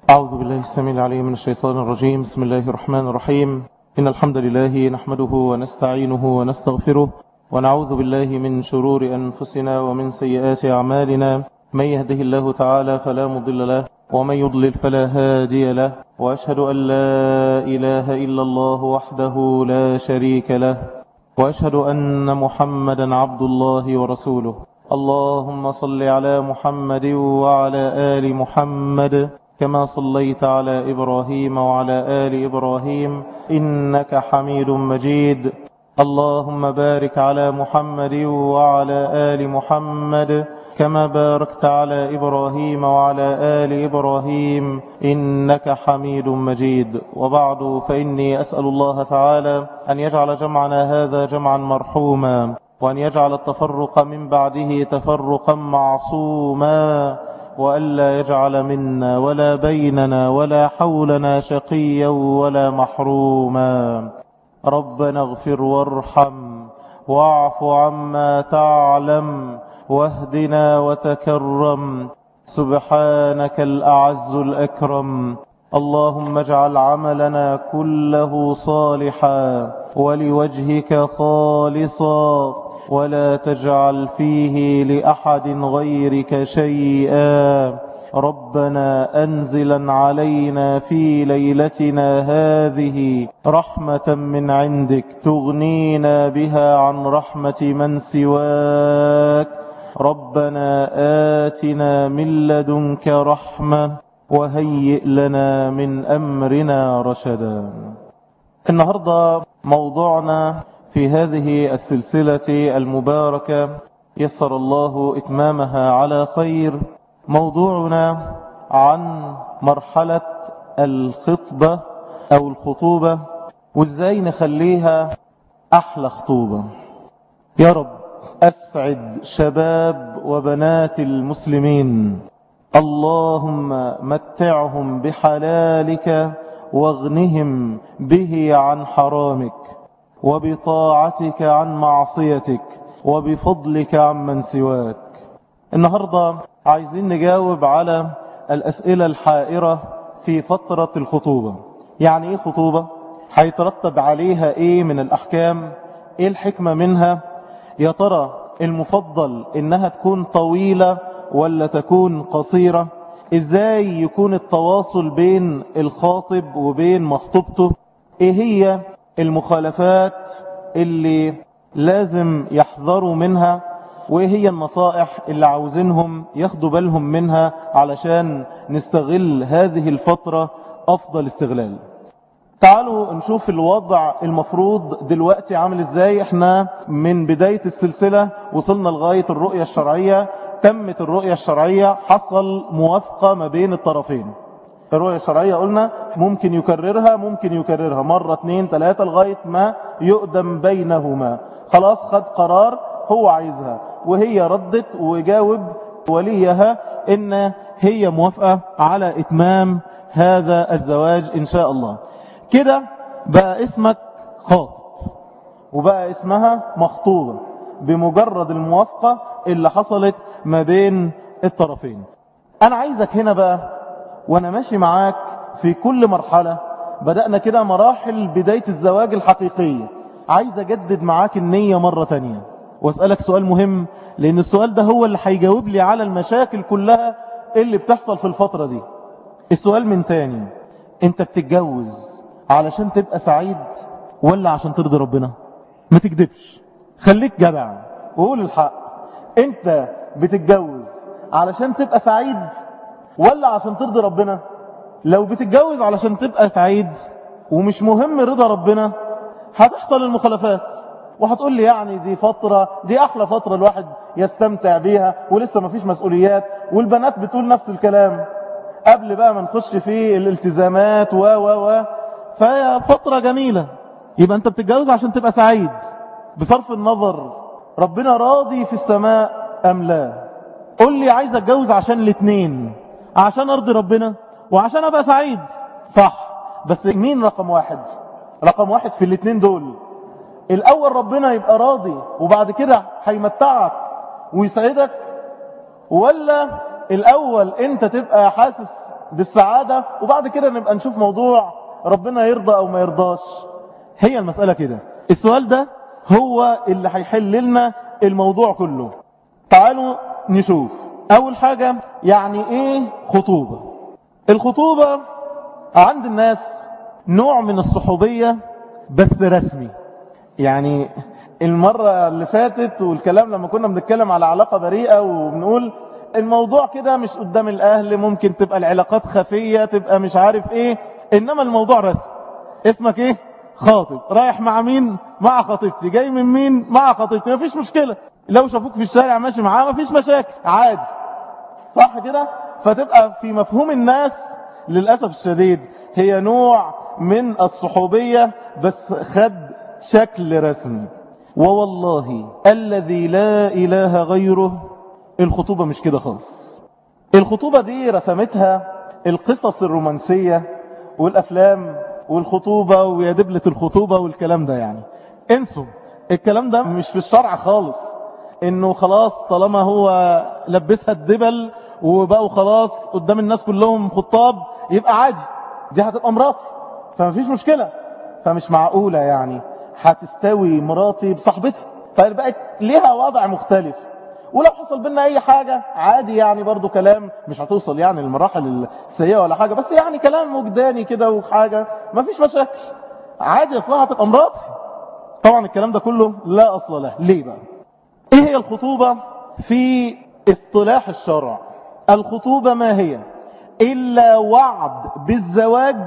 أعوذ بالله السميع العليم من الشيطان الرجيم. بسم الله الرحمن الرحيم. إن الحمد لله نحمده ونستعينه ونستغفره ونعوذ بالله من شرور أنفسنا ومن سيئات أعمالنا. من يهده الله تعالى فلا مضل له ومن يضلل فلا هادي له، وأشهد أن لا إله إلا الله وحده لا شريك له، وأشهد أن محمدا عبد الله ورسوله. اللهم صل على محمد وعلى آل محمد كما صليت على إبراهيم وعلى آل إبراهيم إنك حميد مجيد. اللهم بارك على محمد وعلى آل محمد كما باركت على إبراهيم وعلى آل إبراهيم إنك حميد مجيد. وبعد، فإني أسأل الله تعالى أن يجعل جمعنا هذا جمعا مرحوما، وأن يجعل التفرق من بعده تفرقا معصوما، وألا يجعل منا ولا بيننا ولا حولنا شقيا ولا محروما. ربنا اغفر وارحم واعف عما تعلم واهدنا وتكرم، سبحانك الأعز الأكرم. اللهم اجعل عملنا كله صالحا ولوجهك خالصا، ولا تجعل فيه لأحد غيرك شيئا. ربنا أنزلا علينا في ليلتنا هذه رحمة من عندك تغنينا بها عن رحمة من سواك. ربنا آتنا من لدنك رحمة وهيئ لنا من أمرنا رشدا. النهاردة موضوعنا في هذه السلسلة المباركة يسر الله إتمامها على خير، موضوعنا عن مرحلة الخطبة أو الخطوبة، وإزاي نخليها أحلى خطوبة. يا رب أسعد شباب وبنات المسلمين، اللهم متعهم بحلالك واغنهم به عن حرامك، وبطاعتك عن معصيتك، وبفضلك عن من سواك. النهاردة عايزين نجاوب على الأسئلة الحائرة في فترة الخطوبة. يعني ايه خطوبة؟ هيترتب عليها ايه من الأحكام؟ ايه الحكمة منها؟ يا ترى المفضل انها تكون طويلة ولا تكون قصيرة؟ ازاي يكون التواصل بين الخاطب وبين مخطوبته؟ ايه هي المخالفات اللي لازم يحذروا منها؟ وايه هي النصائح اللي عاوزينهم ياخدوا بالهم منها علشان نستغل هذه الفترة افضل استغلال؟ تعالوا نشوف الوضع المفروض دلوقتي عامل ازاي. احنا من بداية السلسلة وصلنا لغاية الرؤية الشرعية. تمت الرؤية الشرعية، حصل موافقة ما بين الطرفين. الرؤية الشرعية قلنا ممكن يكررها مرة 2 3 لغاية ما يقدم بينهما. خلاص خد قرار هو عايزها، وهي ردت وجاوب وليها ان هي موافقة على اتمام هذا الزواج ان شاء الله. كده بقى اسمك خاطب وبقى اسمها مخطوبة بمجرد الموافقة اللي حصلت ما بين الطرفين. انا عايزك هنا بقى وانا ماشي معاك في كل مرحلة، بدأنا كده مراحل بداية الزواج الحقيقية، عايز اجدد معاك النية مرة تانية واسألك سؤال مهم، لان السؤال ده هو اللي هيجاوب لي على المشاكل كلها اللي بتحصل في الفترة دي. السؤال من تاني، انت بتتجوز علشان تبقى سعيد ولا عشان ترضي ربنا؟ ما تكذبش، خليك جدع وقول الحق. انت بتتجوز علشان تبقى سعيد ولا عشان ترضي ربنا؟ لو بتتجوز علشان تبقى سعيد ومش مهم رضا ربنا، هتحصل المخالفات. وهتقول لي يعني دي فترة، دي احلى فترة الواحد يستمتع بيها ولسه ما فيش مسؤوليات، والبنات بتقول نفس الكلام قبل بقى ما نخش في الالتزامات فهي فترة جميلة. يبقى انت بتتجوز عشان تبقى سعيد بصرف النظر ربنا راضي في السماء ام لا. قول لي عايز اتجوز عشان الاثنين، عشان ارضي ربنا وعشان ابقى سعيد، صح. بس مين رقم واحد؟ رقم واحد في الاثنين دول، الاول ربنا يبقى راضي وبعد كده هيمتعك ويسعدك، ولا الاول انت تبقى حاسس بالسعادة وبعد كده نبقى نشوف موضوع ربنا يرضى أو ما يرضاش. هي المسألة كده. السؤال ده هو اللي هيحل لنا الموضوع كله. تعالوا نشوف أول حاجة يعني إيه خطوبة. الخطوبة عند الناس نوع من الصحوبية بس رسمي. يعني المرة اللي فاتت والكلام لما كنا بنتكلم على علاقة بريئة وبنقول الموضوع كده مش قدام الأهل، ممكن تبقى العلاقات خفية، تبقى مش عارف إيه، إنما الموضوع رسمي. اسمك إيه؟ خاطب. رايح مع مين؟ مع خطيبتي. جاي من مين؟ مع خطيبتي. مفيش مشكلة. لو شافوك في الشارع ماشي معاه مفيش مشاكل، عادي. صح كده؟ فتبقى في مفهوم الناس للأسف الشديد هي نوع من الصحوبية بس خد شكل رسمي. ووالله الذي لا إله غيره الخطوبة مش كده خالص. الخطوبة دي رسمتها القصص الرومانسية والأفلام والخطوبة ويا دبلة الخطوبة والكلام ده. يعني انسوا الكلام ده، مش في الشرع خالص انه خلاص طالما هو لبسها الدبل وبقوا خلاص قدام الناس كلهم خطاب يبقى عادي، دي هتبقى مراتي فمفيش مشكلة. فمش معقولة يعني هتستوي مراتي بصاحبتها، فبقت ليها وضع مختلف. ولو حصل بينا اي حاجة عادي يعني برضو كلام، مش هتوصل يعني المراحل السيئة ولا حاجة، بس يعني كلام وجداني كده وحاجة مفيش مشاكل عادي، اصلها هتبقى مراتي. طبعا الكلام ده كله لا اصل له. ليه بقى؟ ايه هي الخطوبة في اصطلاح الشرع؟ الخطوبة ما هي الا وعد بالزواج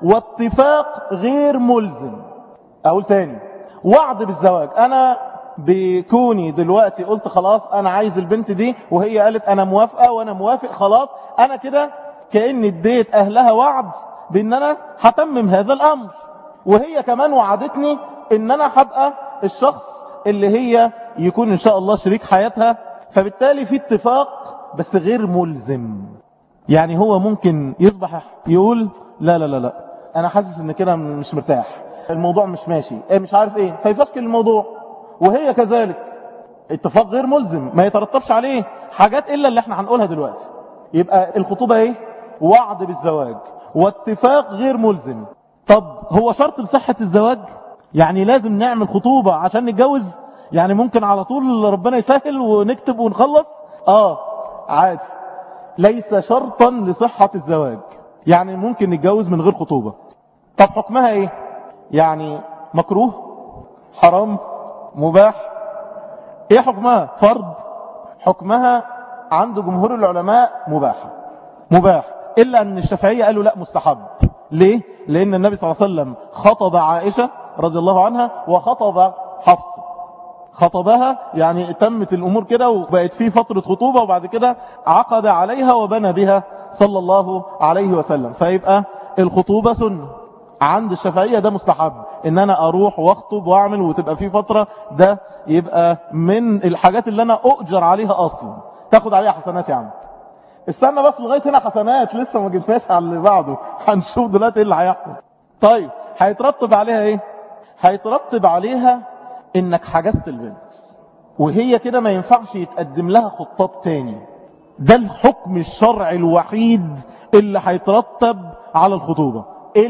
واتفاق غير ملزم. اقول تاني، وعد بالزواج. انا بكوني دلوقتي قلت خلاص انا عايز البنت دي وهي قالت انا موافقة وانا موافق، خلاص انا كده كأني اديت اهلها وعد بان انا هتمم هذا الامر، وهي كمان وعدتني ان انا هبقى الشخص اللي هي يكون ان شاء الله شريك حياتها. فبالتالي في اتفاق بس غير ملزم. يعني هو ممكن يصبح يقول لا لا لا لا انا حاسس ان كده مش مرتاح، الموضوع مش ماشي، مش عارف ايه، فيفشكل الموضوع. وهي كذلك اتفاق غير ملزم ما يترتبش عليه حاجات الا اللي احنا هنقولها دلوقتي. يبقى الخطوبة ايه؟ وعد بالزواج واتفاق غير ملزم. طب هو شرط لصحة الزواج؟ يعني لازم نعمل خطوبة عشان نتجوز؟ يعني ممكن على طول ربنا يسهل ونكتب ونخلص؟ عادي، ليس شرطا لصحة الزواج. يعني ممكن نتجوز من غير خطوبة. طب حكمها ايه؟ يعني مكروه، حرام، مباح؟ ايه حكمها؟ فرض؟ حكمها عند جمهور العلماء مباح، الا ان الشافعية قالوا لا مستحب. ليه؟ لان النبي صلى الله عليه وسلم خطب عائشة رضي الله عنها وخطب حفصة. خطبها يعني تمت الامور كده وبقت في فترة خطوبة، وبعد كده عقد عليها وبنى بها صلى الله عليه وسلم. فيبقى الخطوبة سنة عند الشافعية، ده مستحب ان انا اروح واخطب واعمل وتبقى في فترة، ده يبقى من الحاجات اللي انا اؤجر عليها اصلا، تاخد عليها حسنات. يعني استنى بس لغاية هنا حسنات، لسه ما جبناش على اللي بعده، هنشوف دلوقتي ايه اللي هيحصل. طيب هيترتب عليها ايه؟ هيترتب عليها انك حجزت البنت وهي كده ما ينفعش يتقدم لها خطاب تاني. ده الحكم الشرعي الوحيد اللي هيترتب على الخطوبة،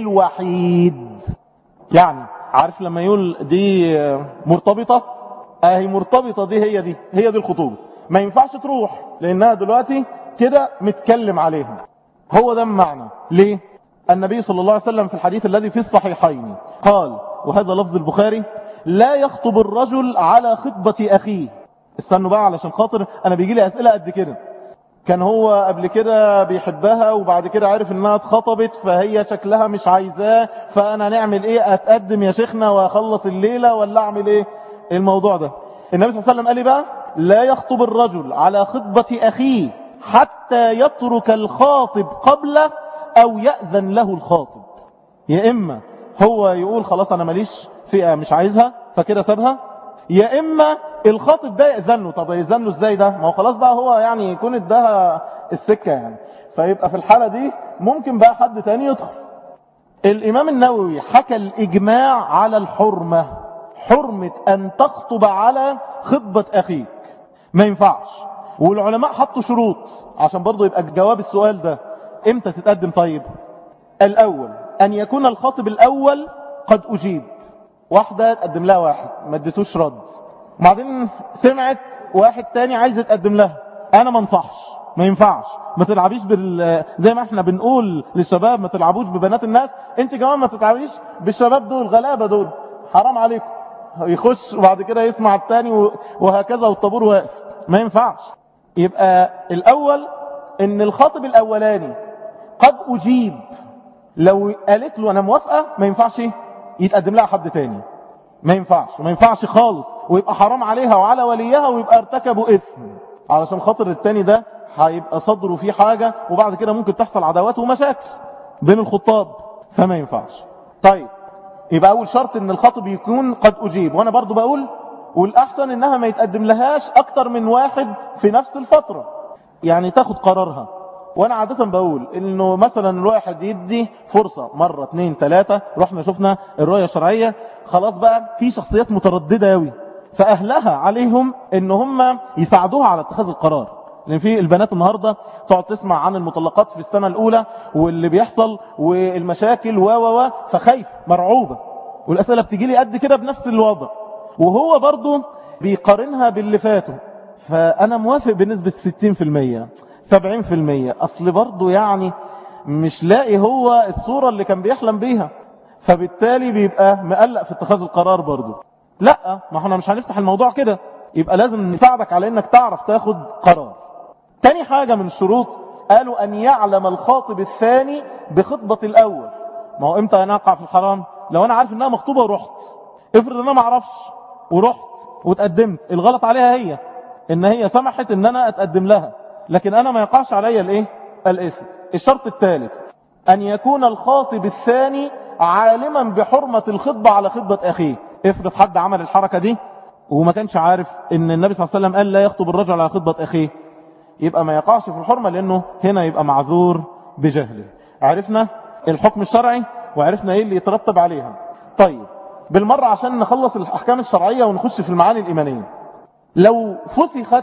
الوحيد. يعني عارف لما يقول دي مرتبطة، اهي مرتبطة دي هي دي الخطوبة. ما ينفعش تروح لانها دلوقتي كده متكلم عليها. هو ده المعنى. ليه؟ النبي صلى الله عليه وسلم في الحديث الذي في الصحيحين قال، وهذا لفظ البخاري: لا يخطب الرجل على خطبة أخيه. استنوا بقى علشان خاطر أنا بيجي لي أسئلة قد كده. كان هو قبل كده بيحبها وبعد كده عارف انها اتخطبت فهي شكلها مش عايزاه، فأنا نعمل ايه؟ أتقدم يا شيخنا وأخلص الليلة ولا أعمل ايه؟ الموضوع ده النبي صلى الله عليه وسلم قال لي بقى: لا يخطب الرجل على خطبة أخيه حتى يترك الخاطب قبله أو يأذن له الخاطب. يا إما هو يقول خلاص أنا ماليش فئة مش عايزها فكده سابها، يا إما الخاطب ده يأذن له. طب يأذن له إزاي ده؟ ما هو خلاص بقى هو يعني يكون ادها السكة يعني. فيبقى في الحالة دي ممكن بقى حد تاني يدخل. الإمام النووي حكى الإجماع على الحرمة، حرمة أن تخطب على خطبة أخيك، ما ينفعش. والعلماء حطوا شروط عشان برضو يبقى جواب السؤال ده: امتى تتقدم؟ طيب الاول ان يكون الخاطب الاول قد اجيب. واحدة تقدم لها واحد ما اديتوش رد، وبعدين سمعت واحد تاني عايز يتقدم لها، انا ما انصحش، ما ينفعش، ما تلعبيش زي ما احنا بنقول للشباب ما تلعبوش ببنات الناس، انت كمان ما تلعبيش بالشباب دول غلابة دول، حرام عليكم. يخش وبعد كده يسمع التاني وهكذا والطابور واقف، ما ينفعش. يبقى الاول ان الخاطب الاولاني قد اجيب، لو قالت له انا موافقة ما ينفعش يتقدم لها حد تاني، ما ينفعش، ما ينفعش خالص، ويبقى حرام عليها وعلى وليها ويبقى ارتكبوا اثم، علشان خاطر التاني ده هيبقى صدره فيه حاجة، وبعد كده ممكن تحصل عداوات ومشاكل بين الخطاب، فما ينفعش. طيب يبقى اول شرط ان الخاطب يكون قد اجيب، وانا برضو بقول والاحسن انها ما يتقدم لهاش اكتر من واحد في نفس الفترة، يعني تاخد قرارها. وانا عادة بقول انه مثلا الواحد يدي فرصة مرة 2 3، رحنا شفنا الرؤية الشرعية، خلاص بقى في شخصيات مترددة اوي، فاهلها عليهم ان هم يساعدوها على اتخاذ القرار. لان في البنات النهاردة تقعد تسمع عن المطلقات في السنة الاولى واللي بيحصل والمشاكل فخايف مرعوبة، والاسئلة بتجي لي قد كده بنفس الوضع، وهو برضو بيقارنها باللي فاتوا. فانا موافق بنسبة 60% 70%، اصل برضو يعني مش لاقي هو الصورة اللي كان بيحلم بيها، فبالتالي بيبقى مقلق في اتخاذ القرار برضو. لا، ما احنا مش هنفتح الموضوع كده، يبقى لازم نساعدك على انك تعرف تاخد قرار. تاني حاجة من الشروط قالوا ان يعلم الخاطب الثاني بخطبة الاول. ما هو امتى انا اقع في الحرام؟ لو انا عارف انها مخطوبة ورحت، افرض ان انا ما اعرفش ورحت واتقدمت، الغلط عليها هي، ان هي سمحت ان انا اتقدم لها، لكن انا ما يقعش عليا الايه؟ الاثم. الشرط الثالث ان يكون الخاطب الثاني عالما بحرمة الخطبة على خطبة اخيه. افرض حد عمل الحركة دي وما كانش عارف ان النبي صلى الله عليه وسلم قال لا يخطب الرجل على خطبة اخيه، يبقى ما يقعش في الحرمة، لانه هنا يبقى معذور بجهله. عرفنا الحكم الشرعي وعرفنا ايه اللي يترتب عليها. طيب بالمرة عشان نخلص الاحكام الشرعية ونخش في المعاني الايمانية، لو فسخت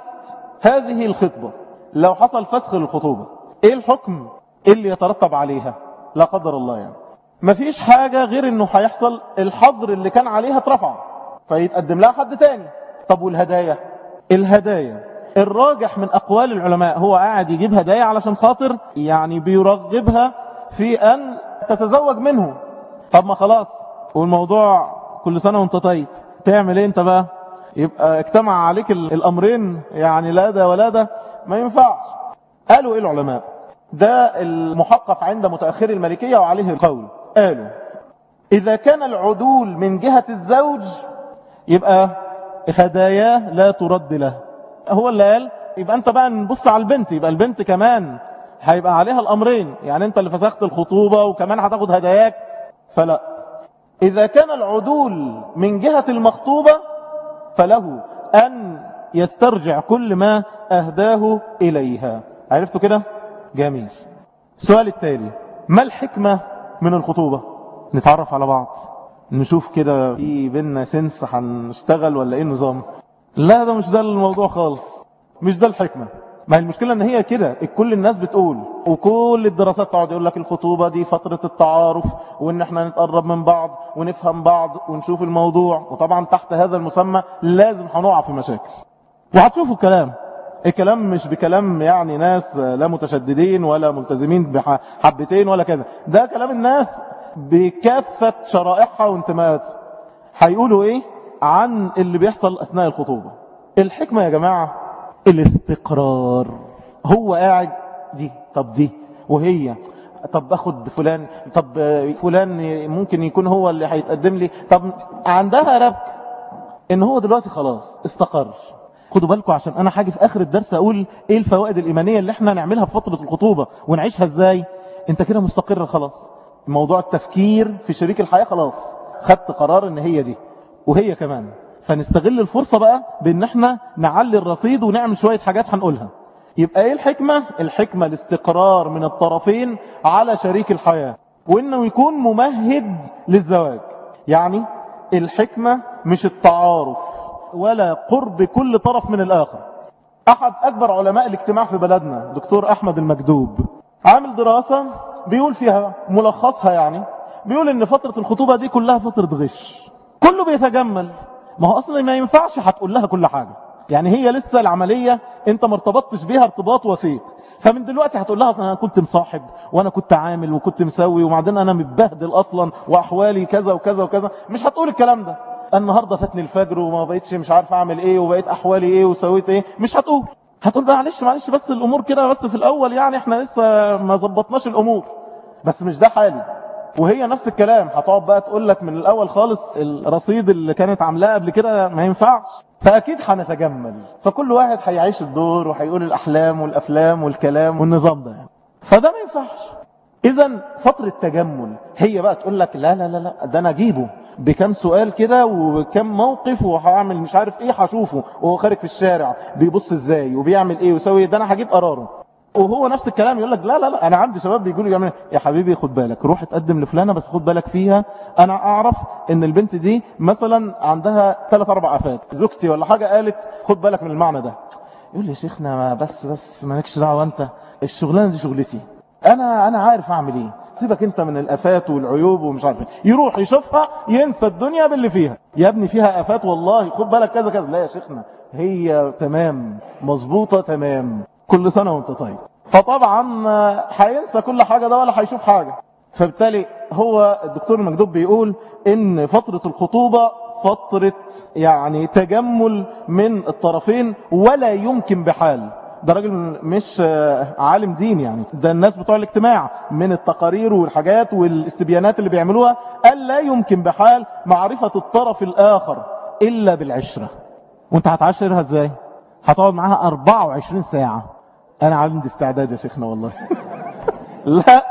هذه الخطبة، لو حصل فسخ للخطوبة، ايه الحكم اللي يترتب عليها؟ لا قدر الله يعني مفيش حاجة غير انه هيحصل الحظر اللي كان عليها اترفع، فيتقدم لها حد تاني. طب والهدايا؟ الهدايا الراجح من اقوال العلماء هو قاعد يجيب هدايا علشان خاطر يعني بيرغبها في ان تتزوج منه. طب ما خلاص والموضوع كل سنة وانت طيب، تعمل ايه انت بقى؟ يبقى اجتمع عليك الامرين، يعني لا ده ولا ده، ما ينفعش. قالوا ايه العلماء؟ ده المحقق عند متأخر المالكية وعليه القول. قالوا اذا كان العدول من جهة الزوج يبقى هداياه لا ترد له، هو اللي قال. يبقى انت بقى نبص على البنت، يبقى البنت كمان هيبقى عليها الامرين، يعني انت اللي فسخت الخطوبة وكمان هتاخد هداياك، فلا. اذا كان العدول من جهة المخطوبة فله ان يسترجع كل ما اهداه اليها. عرفتوا كده؟ جميل. السؤال التالي، ما الحكمة من الخطوبة؟ نتعرف على بعض، نشوف كده في بينا سنس هنشتغل ولا ايه النظام. لا ده مش ده الموضوع خالص، مش ده الحكمة. ما هي المشكلة ان هي كده كل الناس بتقول، وكل الدراسات تقعد يقول لك الخطوبة دي فترة التعارف، وان احنا نتقرب من بعض ونفهم بعض ونشوف الموضوع، وطبعا تحت هذا المسمى لازم هنقع في مشاكل. وهتشوفوا الكلام مش بكلام يعني ناس لا متشددين ولا ملتزمين بحبتين ولا كده، ده كلام الناس بكافة شرائحها وانتماءاتها. هيقولوا ايه عن اللي بيحصل اثناء الخطوبة؟ الحكمة يا جماعة الاستقرار. هو قاعد دي، طب دي، وهي طب اخد فلان، طب فلان ممكن يكون هو اللي هيتقدم لي، طب عندها ربك ان هو دلوقتي خلاص استقر. خدوا بالكم عشان انا حاجة في اخر الدرس اقول ايه الفوائد الايمانية اللي احنا نعملها في فترة الخطوبة ونعيشها ازاي. انت كده مستقر خلاص، موضوع التفكير في شريك الحياة خلاص خدت قرار ان هي دي وهي كمان، فنستغل الفرصة بقى بان احنا نعلي الرصيد ونعمل شوية حاجات هنقولها. يبقى ايه الحكمة؟ الحكمة الاستقرار من الطرفين على شريك الحياة، وانه يكون ممهد للزواج. يعني الحكمة مش التعارف ولا قرب كل طرف من الاخر. احد اكبر علماء الاجتماع في بلدنا دكتور احمد المكدوب عامل دراسة بيقول فيها ملخصها يعني، بيقول ان فترة الخطوبة دي كلها فترة غش، كله بيتجمل. ما هو اصلا ما ينفعش هتقول لها كل حاجة، يعني هي لسه العملية انت ما ارتبطتش بيها ارتباط وثيق، فمن دلوقتي هتقول لها اصلا انا كنت مصاحب وانا كنت عامل وكنت مسوي وبعدين انا متبهدل اصلا واحوالي كذا وكذا وكذا. مش هتقول الكلام ده. النهاردة فاتني الفجر وما بقيتش مش عارف اعمل ايه وبقيت احوالي ايه وسويت ايه. مش هتقول بقى معلش بس الامور كده بس في الاول، يعني احنا لسه ما ظبطناش الامور، بس مش ده حالي. وهي نفس الكلام هتقعد بقى تقول لك من الاول خالص الرصيد اللي كانت عاملاه قبل كده ما ينفعش. فاكيد هنتجمل، فكل واحد هيعيش الدور وهيقول الاحلام والافلام والكلام والنظام ده يعني. فده ما ينفعش. اذا فترة تجمل هي بقى تقول لك لا لا لا لا، ده انا اجيبه بكم سؤال كده وكم موقف وهعمل مش عارف ايه، هشوفه وهو خارج في الشارع بيبص ازاي وبيعمل ايه ويسوي، ده انا هجيب قراره. وهو نفس الكلام يقول لك لا لا لا، انا عندي شباب بيقولوا يعمل يا حبيبي خد بالك، روح اتقدم لفلانه بس خد بالك فيها، انا اعرف ان البنت دي مثلا عندها 3-4 افات، زوجتي ولا حاجه قالت خد بالك من المعنى ده. يقول لي يا شيخنا ما بس مالكش دعوه انت، الشغلانه دي شغلتي، انا عارف اعمل ايه، سيبك انت من الافات والعيوب ومش عارف ايه. يروح يشوفها ينسى الدنيا باللي فيها، يا ابني فيها افات والله خد بالك كذا كذا. لا يا شيخنا هي تمام مظبوطه تمام، كل سنه وانت طيب. فطبعا هينسى كل حاجه ده ولا هيشوف حاجه. فبالتالي هو الدكتور المكدوب بيقول ان فتره الخطوبه فتره يعني تجمل من الطرفين، ولا يمكن بحال. ده راجل مش عالم دين يعني، ده الناس بتوع الاجتماع من التقارير والحاجات والاستبيانات اللي بيعملوها، قال لا يمكن بحال معرفة الطرف الآخر إلا بالعشرة. وانت هتعاشرها ازاي؟ هتقعد معاها 24 ساعة. انا عندي استعداد يا شيخنا والله. لا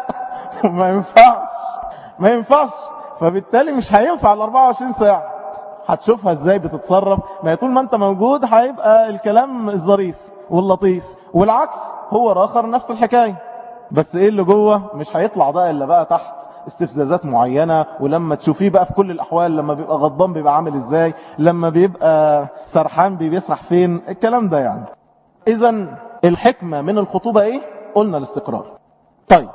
ما ينفعش. فبالتالي مش هينفع ال 24 ساعة. هتشوفها ازاي بتتصرف. ما طول ما انت موجود هيبقى الكلام الظريف واللطيف، والعكس هو راخر نفس الحكاية. بس ايه اللي جوه مش هيطلع ده الا بقى تحت استفزازات معينة. ولما تشوفيه بقى في كل الاحوال، لما بيبقى غضبان بيبقى عامل ازاي، لما بيبقى سرحان بيسرح فين، الكلام ده يعني. اذا الحكمة من الخطوبة ايه؟ قلنا الاستقرار. طيب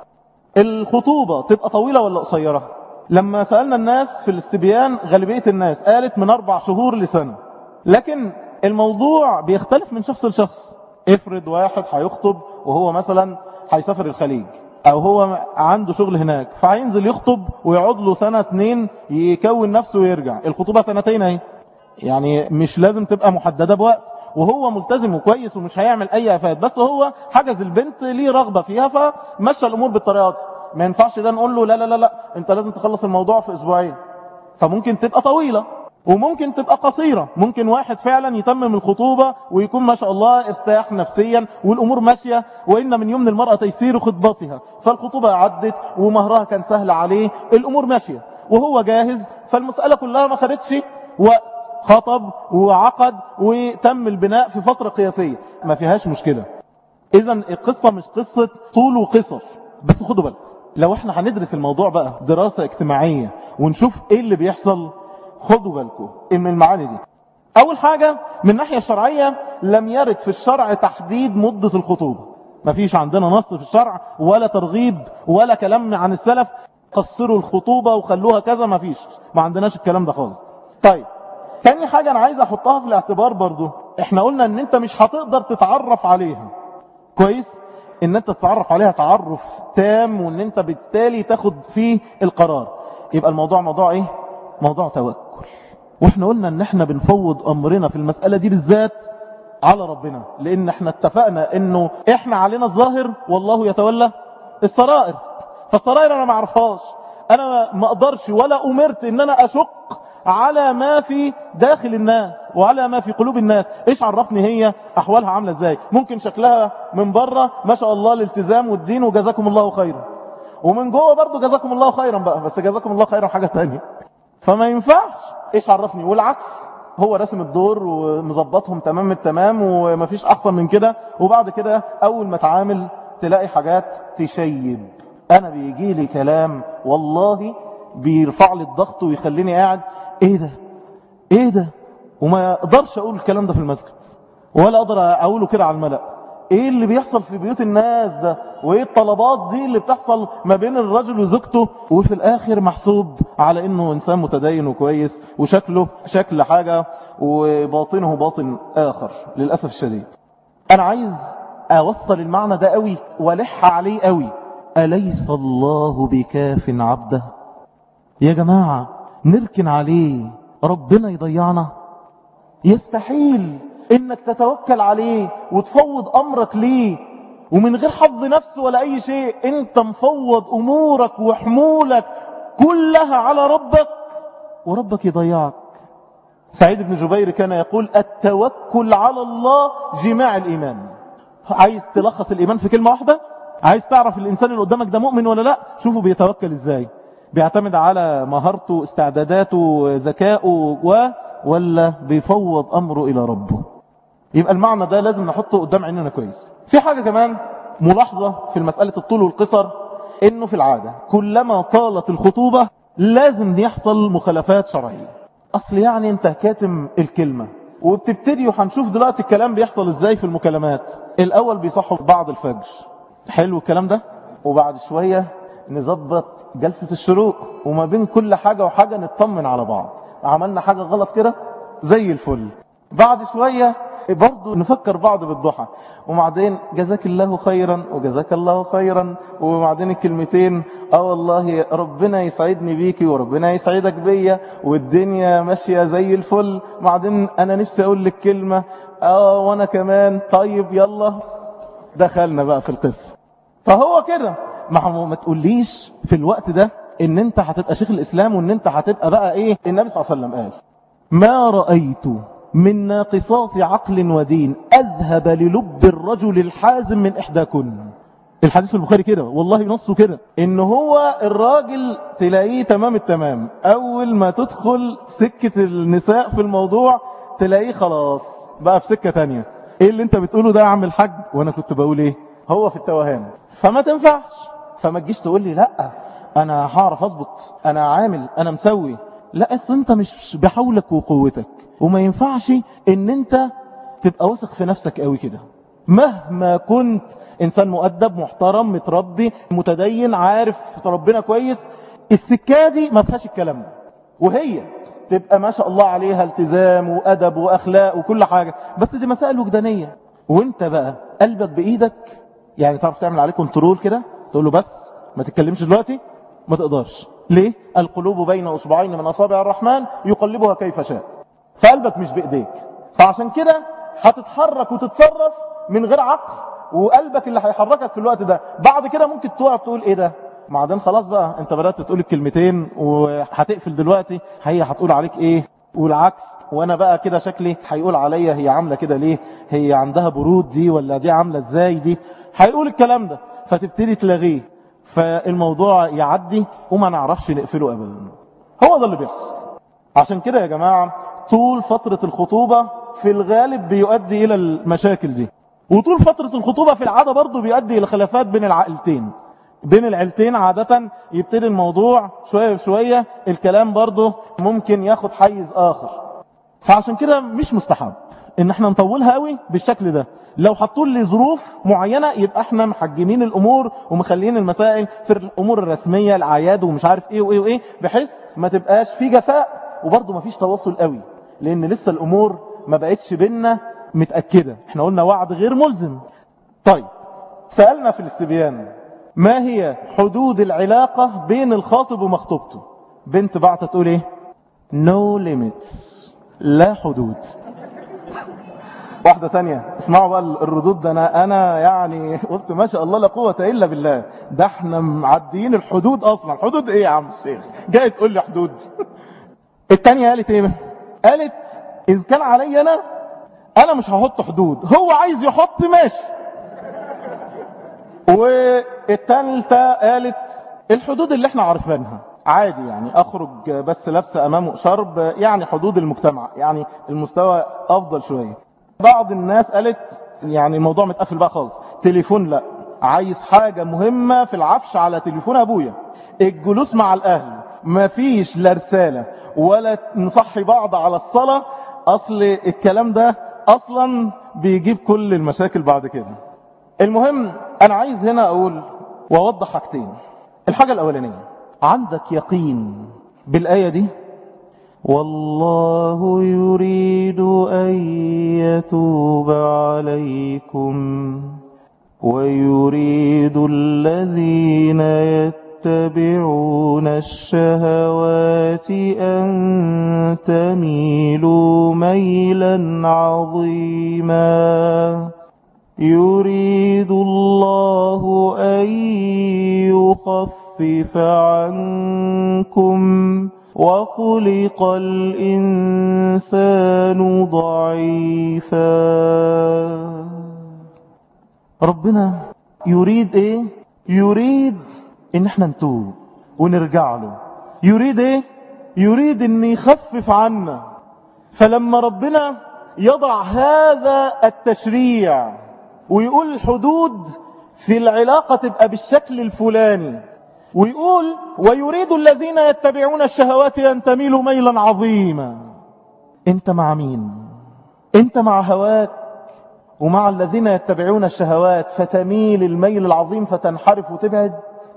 الخطوبة تبقى طويلة ولا قصيرة؟ لما سألنا الناس في الاستبيان غالبية الناس قالت من 4 شهور لسنة. لكن الموضوع بيختلف من شخص لشخص. افرض واحد هيخطب وهو مثلا هيسافر الخليج، او هو عنده شغل هناك، فهينزل يخطب ويقعد له 1-2 يكون نفسه ويرجع. الخطوبة 2 اهي، يعني مش لازم تبقى محددة بوقت، وهو ملتزم وكويس ومش هيعمل اي افات، بس هو حجز البنت ليه رغبة فيها فمشى الامور بالطريقة دي. ما ينفعش ده نقول له لا لا لا لا انت لازم تخلص الموضوع في 2 أسبوع. فممكن تبقى طويلة وممكن تبقى قصيرة. ممكن واحد فعلا يتمم الخطوبة ويكون ما شاء الله ارتاح نفسيا والامور ماشية، وان من يمن المرأة تيسير خطبتها، فالخطوبة عدت ومهرها كان سهل عليه، الامور ماشية وهو جاهز، فالمسألة كلها ما خدتش وقت، خطب وعقد وتم البناء في فترة قياسية، ما فيهاش مشكلة. اذا القصة مش قصة طول وقصر. بس خدوا بالك، لو احنا هندرس الموضوع بقى دراسة اجتماعية ونشوف ايه اللي بيحصل، خدوا بالكم ان المعاني دي. اول حاجة من الناحية الشرعية، لم يرد في الشرع تحديد مدة الخطوبة. ما فيش عندنا نص في الشرع ولا ترغيب ولا كلام عن السلف قصروا الخطوبة وخلوها كذا، ما فيش، ما عندناش الكلام ده خالص. طيب تاني حاجة انا عايز احطها في الاعتبار برضو، احنا قلنا ان انت مش هتقدر تتعرف عليها كويس، ان انت تتعرف عليها تعرف تام وان انت بالتالي تاخد فيه القرار. يبقى الموضوع موضوع ايه؟ موضوع توكل. واحنا قلنا ان احنا بنفوض امرنا في المسألة دي بالذات على ربنا، لان احنا اتفقنا انه احنا علينا الظاهر والله يتولى السرائر. فالسرائر انا ما اعرفهاش، انا ما اقدرش ولا امرت ان انا اشق على ما في داخل الناس وعلى ما في قلوب الناس. ايش عرفني هي احوالها عاملة ازاي؟ ممكن شكلها من بره ما شاء الله الالتزام والدين وجزاكم الله خيرا، ومن جوه برضو جزاكم الله خيرا بقى، بس جزاكم الله خيرا حاجة تانية. فما ينفعش. ايش عرفني؟ والعكس، هو رسم الدور ومظبطهم تمام التمام ومفيش احسن من كده، وبعد كده اول ما تعامل تلاقي حاجات تشيب. انا بيجي لي كلام والله بيرفع لي الضغط ويخليني قاعد ايه ده وما اقدرش اقول الكلام ده في المسجد ولا اقدر اقوله كده على الملأ. ايه اللي بيحصل في بيوت الناس ده، وايه الطلبات دي اللي بتحصل ما بين الرجل وزوجته، وفي الاخر محسوب على انه انسان متدين وكويس وشكله شكل حاجة وباطنه باطن اخر للأسف الشديد. انا عايز اوصل المعنى ده قوي ولح عليه قوي. أليس الله بكاف عبده؟ يا جماعة نركن عليه ربنا يضيعنا؟ يستحيل انك تتوكل عليه وتفوض امرك ليه ومن غير حظ نفس ولا اي شيء، انت مفوض امورك وحمولك كلها على ربك وربك يضيعك. سعيد بن جبير كان يقول التوكل على الله جماع الايمان. عايز تلخص الايمان في كلمة واحدة؟ عايز تعرف الانسان اللي قدامك ده مؤمن ولا لا؟ شوفوا بيتوكل ازاي، بيعتمد على مهارته استعداداته ذكائه ولا بيفوض امره الى ربه. يبقى المعنى ده لازم نحطه قدام عيننا كويس. في حاجة كمان ملاحظة في المسألة الطول والقصر، انه في العادة كلما طالت الخطوبة لازم يحصل مخالفات شرعية. اصل يعني انت كاتم الكلمة وبتبتدي، وهنشوف دلوقتي الكلام بيحصل ازاي في المكالمات. الاول بيصحوا بعد الفجر، حلو الكلام ده، وبعد شوية نظبط جلسة الشروق، وما بين كل حاجة وحاجة نطمن على بعض، عملنا حاجة غلط كده زي الفل. بعد شوية برضو نفكر بعض بالضحى، وبعدين جزاك الله خيرا وجزاك الله خيرا، وبعدين الكلمتين والله ربنا يسعدني بيكي وربنا يسعدك بيا والدنيا ماشية زي الفل، بعدين انا نفسي اقول لك كلمة وانا كمان، طيب يلا دخلنا بقى في القصة. فهو كده ما تقوليش في الوقت ده ان انت هتبقى شيخ الاسلام وان انت هتبقى بقى ايه. النبي صلى الله عليه وسلم قال ما رأيت من ناقصات عقل ودين اذهب للب الرجل الحازم من احداكن. الحديث في البخاري كده والله نصه كده، ان هو الراجل تلاقيه تمام التمام، اول ما تدخل سكة النساء في الموضوع تلاقيه خلاص بقى في سكة تانية. ايه اللي انت بتقوله ده يا عم الحاج؟ وانا كنت بقول ايه؟ هو في التوهان. فما تنفعش، فما تجيش تقول لي لا انا هعرف اظبط، انا عامل، انا مسوي. لا، اصل انت مش بحولك وقوتك، وما ينفعش ان انت تبقى واثق في نفسك قوي كده مهما كنت انسان مؤدب محترم متربي متدين عارف ربنا كويس. السكة دي ما فيهاش الكلام ده، وهي تبقى ما شاء الله عليها التزام وادب واخلاق وكل حاجة، بس دي مسائل وجدانية. وانت بقى قلبك بايدك، يعني تعرف تعمل عليه كنترول كده، تقول له بس ما تتكلمش دلوقتي، ما تقدرش. ليه؟ القلوب بين اصبعين من اصابع الرحمن يقلبها كيف شاء. فقلبك مش بايديك، فعشان كده هتتحرك وتتصرف من غير عقل، وقلبك اللي هيحركك في الوقت ده. بعد كده ممكن تقف تقول ايه ده، بعدين خلاص بقى انت بدأت تقول الكلمتين وهتقفل دلوقتي، هي هتقول عليك ايه والعكس، وانا بقى كده شكلي هيقول عليا هي عاملة كده ليه، هي عندها برود دي ولا دي عاملة ازاي دي، هيقول الكلام ده، فتبتدي تلغيه، فالموضوع يعدي وما نعرفش نقفله ابدا. هو ده اللي بيحصل. عشان كده يا جماعة طول فترة الخطوبة في الغالب بيؤدي الى المشاكل دي، وطول فترة الخطوبة في العادة برضو بيؤدي الى خلافات بين العائلتين. بين العيلتين عادة يبتدي الموضوع شوية بشوية، الكلام برضو ممكن ياخد حيز آخر. فعشان كده مش مستحب ان احنا نطولها قوي بالشكل ده. لو حطوا لي ظروف معينة يبقى احنا محجمين الامور ومخلين المسائل في الامور الرسمية، الاعياد ومش عارف ايه وايه وايه، بحيث ما تبقاش في جفاء وبرضو ما فيش تواصل قوي، لان لسه الامور ما بقتش بينا متأكدة. احنا قلنا وعد غير ملزم. طيب سألنا في الاستبيان ما هي حدود العلاقة بين الخاطب ومخطوبته؟ بنت بعتة تقول ايه؟ no limits، لا حدود. واحدة تانية اسمعوا بقى الردود ده، انا يعني قلت ما شاء الله لا قوة الا بالله، ده احنا معديين الحدود اصلا. حدود ايه يا عم الشيخ جاي تقول لي حدود؟ التانية قالت ايه؟ قالت اذا كان علي انا مش هحط حدود، هو عايز يحط ماشي. والتالتة قالت الحدود اللي احنا عارفينها عادي، يعني اخرج بس لابسه امامه شرب، يعني حدود المجتمع، يعني المستوى افضل شوية. بعض الناس قالت يعني الموضوع متقفل بقى خالص، تليفون لا، عايز حاجة مهمة في العفش على تليفون ابويا، الجلوس مع الاهل مفيش لا رسالة ولا نصحي بعض على الصلاة، اصل الكلام ده اصلا بيجيب كل المشاكل بعد كده. المهم انا عايز هنا اقول واوضح حاجتين. الحاجة الاولانية، عندك يقين بالآية دي؟ والله يريد أن يتوب عليكم ويريد الذين يتبعون الشهوات أن تميلوا ميلا عظيما يريد الله أن يخفف عنكم وخلق الإنسان ضعيفا. ربنا يريد ايه؟ يريد ان احنا نتوب ونرجع له. يريد ايه؟ يريد ان يخفف عنا. فلما ربنا يضع هذا التشريع ويقول الحدود في العلاقة تبقى بالشكل الفلاني، ويقول ويريد الذين يتبعون الشهوات أن تميلوا ميلا عظيما، انت مع مين؟ انت مع هواك ومع الذين يتبعون الشهوات فتميل الميل العظيم فتنحرف وتبعد،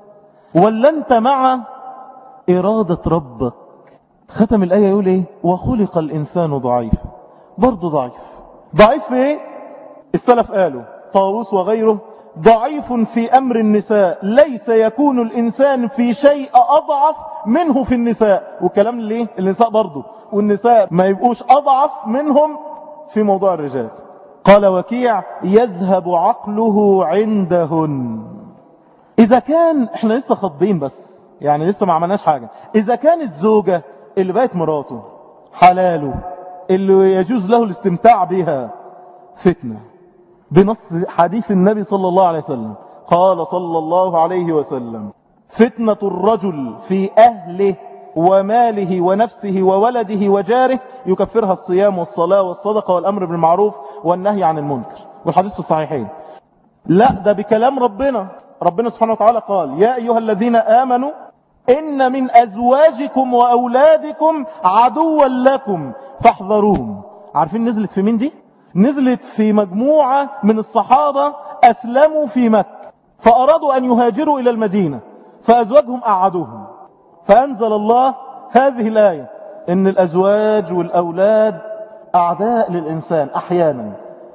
ولا انت مع إرادة ربك؟ ختم الآية يقول ايه؟ وخلق الإنسان ضعيفا. برضو ضعيف. ضعيف في ايه؟ السلف قالوا طاووس وغيره ضعيف في أمر النساء، ليس يكون الإنسان في شيء أضعف منه في النساء. وكلام ليه؟ النساء برضو، والنساء ما يبقوش أضعف منهم في موضوع الرجال. قال وكيع يذهب عقله عندهن. إذا كان احنا لسه خاطبين بس، يعني لسه ما عملناش حاجة، إذا كان الزوجة اللي بقت مراته حلاله اللي يجوز له الاستمتاع بها فتنة بنص حديث النبي صلى الله عليه وسلم، قال صلى الله عليه وسلم فتنة الرجل في أهله وماله ونفسه وولده وجاره يكفرها الصيام والصلاة والصدقة والأمر بالمعروف والنهي عن المنكر. والحديث في الصحيحين. لا ده بكلام ربنا. ربنا سبحانه وتعالى قال يا أيها الذين آمنوا إن من أزواجكم وأولادكم عدوا لكم فاحذروهم. عارفين نزلت في مين دي؟ نزلت في مجموعة من الصحابة أسلموا في مكة فأرادوا أن يهاجروا إلى المدينة فأزواجهم أعدوهم، فأنزل الله هذه الآية إن الأزواج والأولاد أعداء للإنسان أحيانا،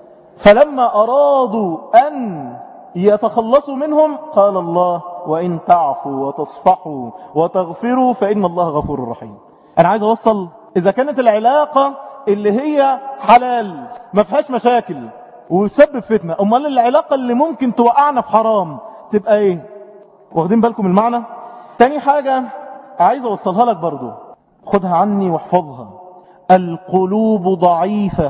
فلما أرادوا أن يتخلصوا منهم قال الله وإن تعفوا وتصفحوا وتغفروا فإن الله غفور رحيم. أنا عايز أوصل إذا كانت العلاقة اللي هي حلال ما فيهاش مشاكل ويسبب فتنة، أمال العلاقة اللي ممكن توقعنا في حرام تبقى إيه؟ واخدين بالكم المعنى؟ تاني حاجة عايز أوصلها لك برضو، خدها عني واحفظها. القلوب ضعيفة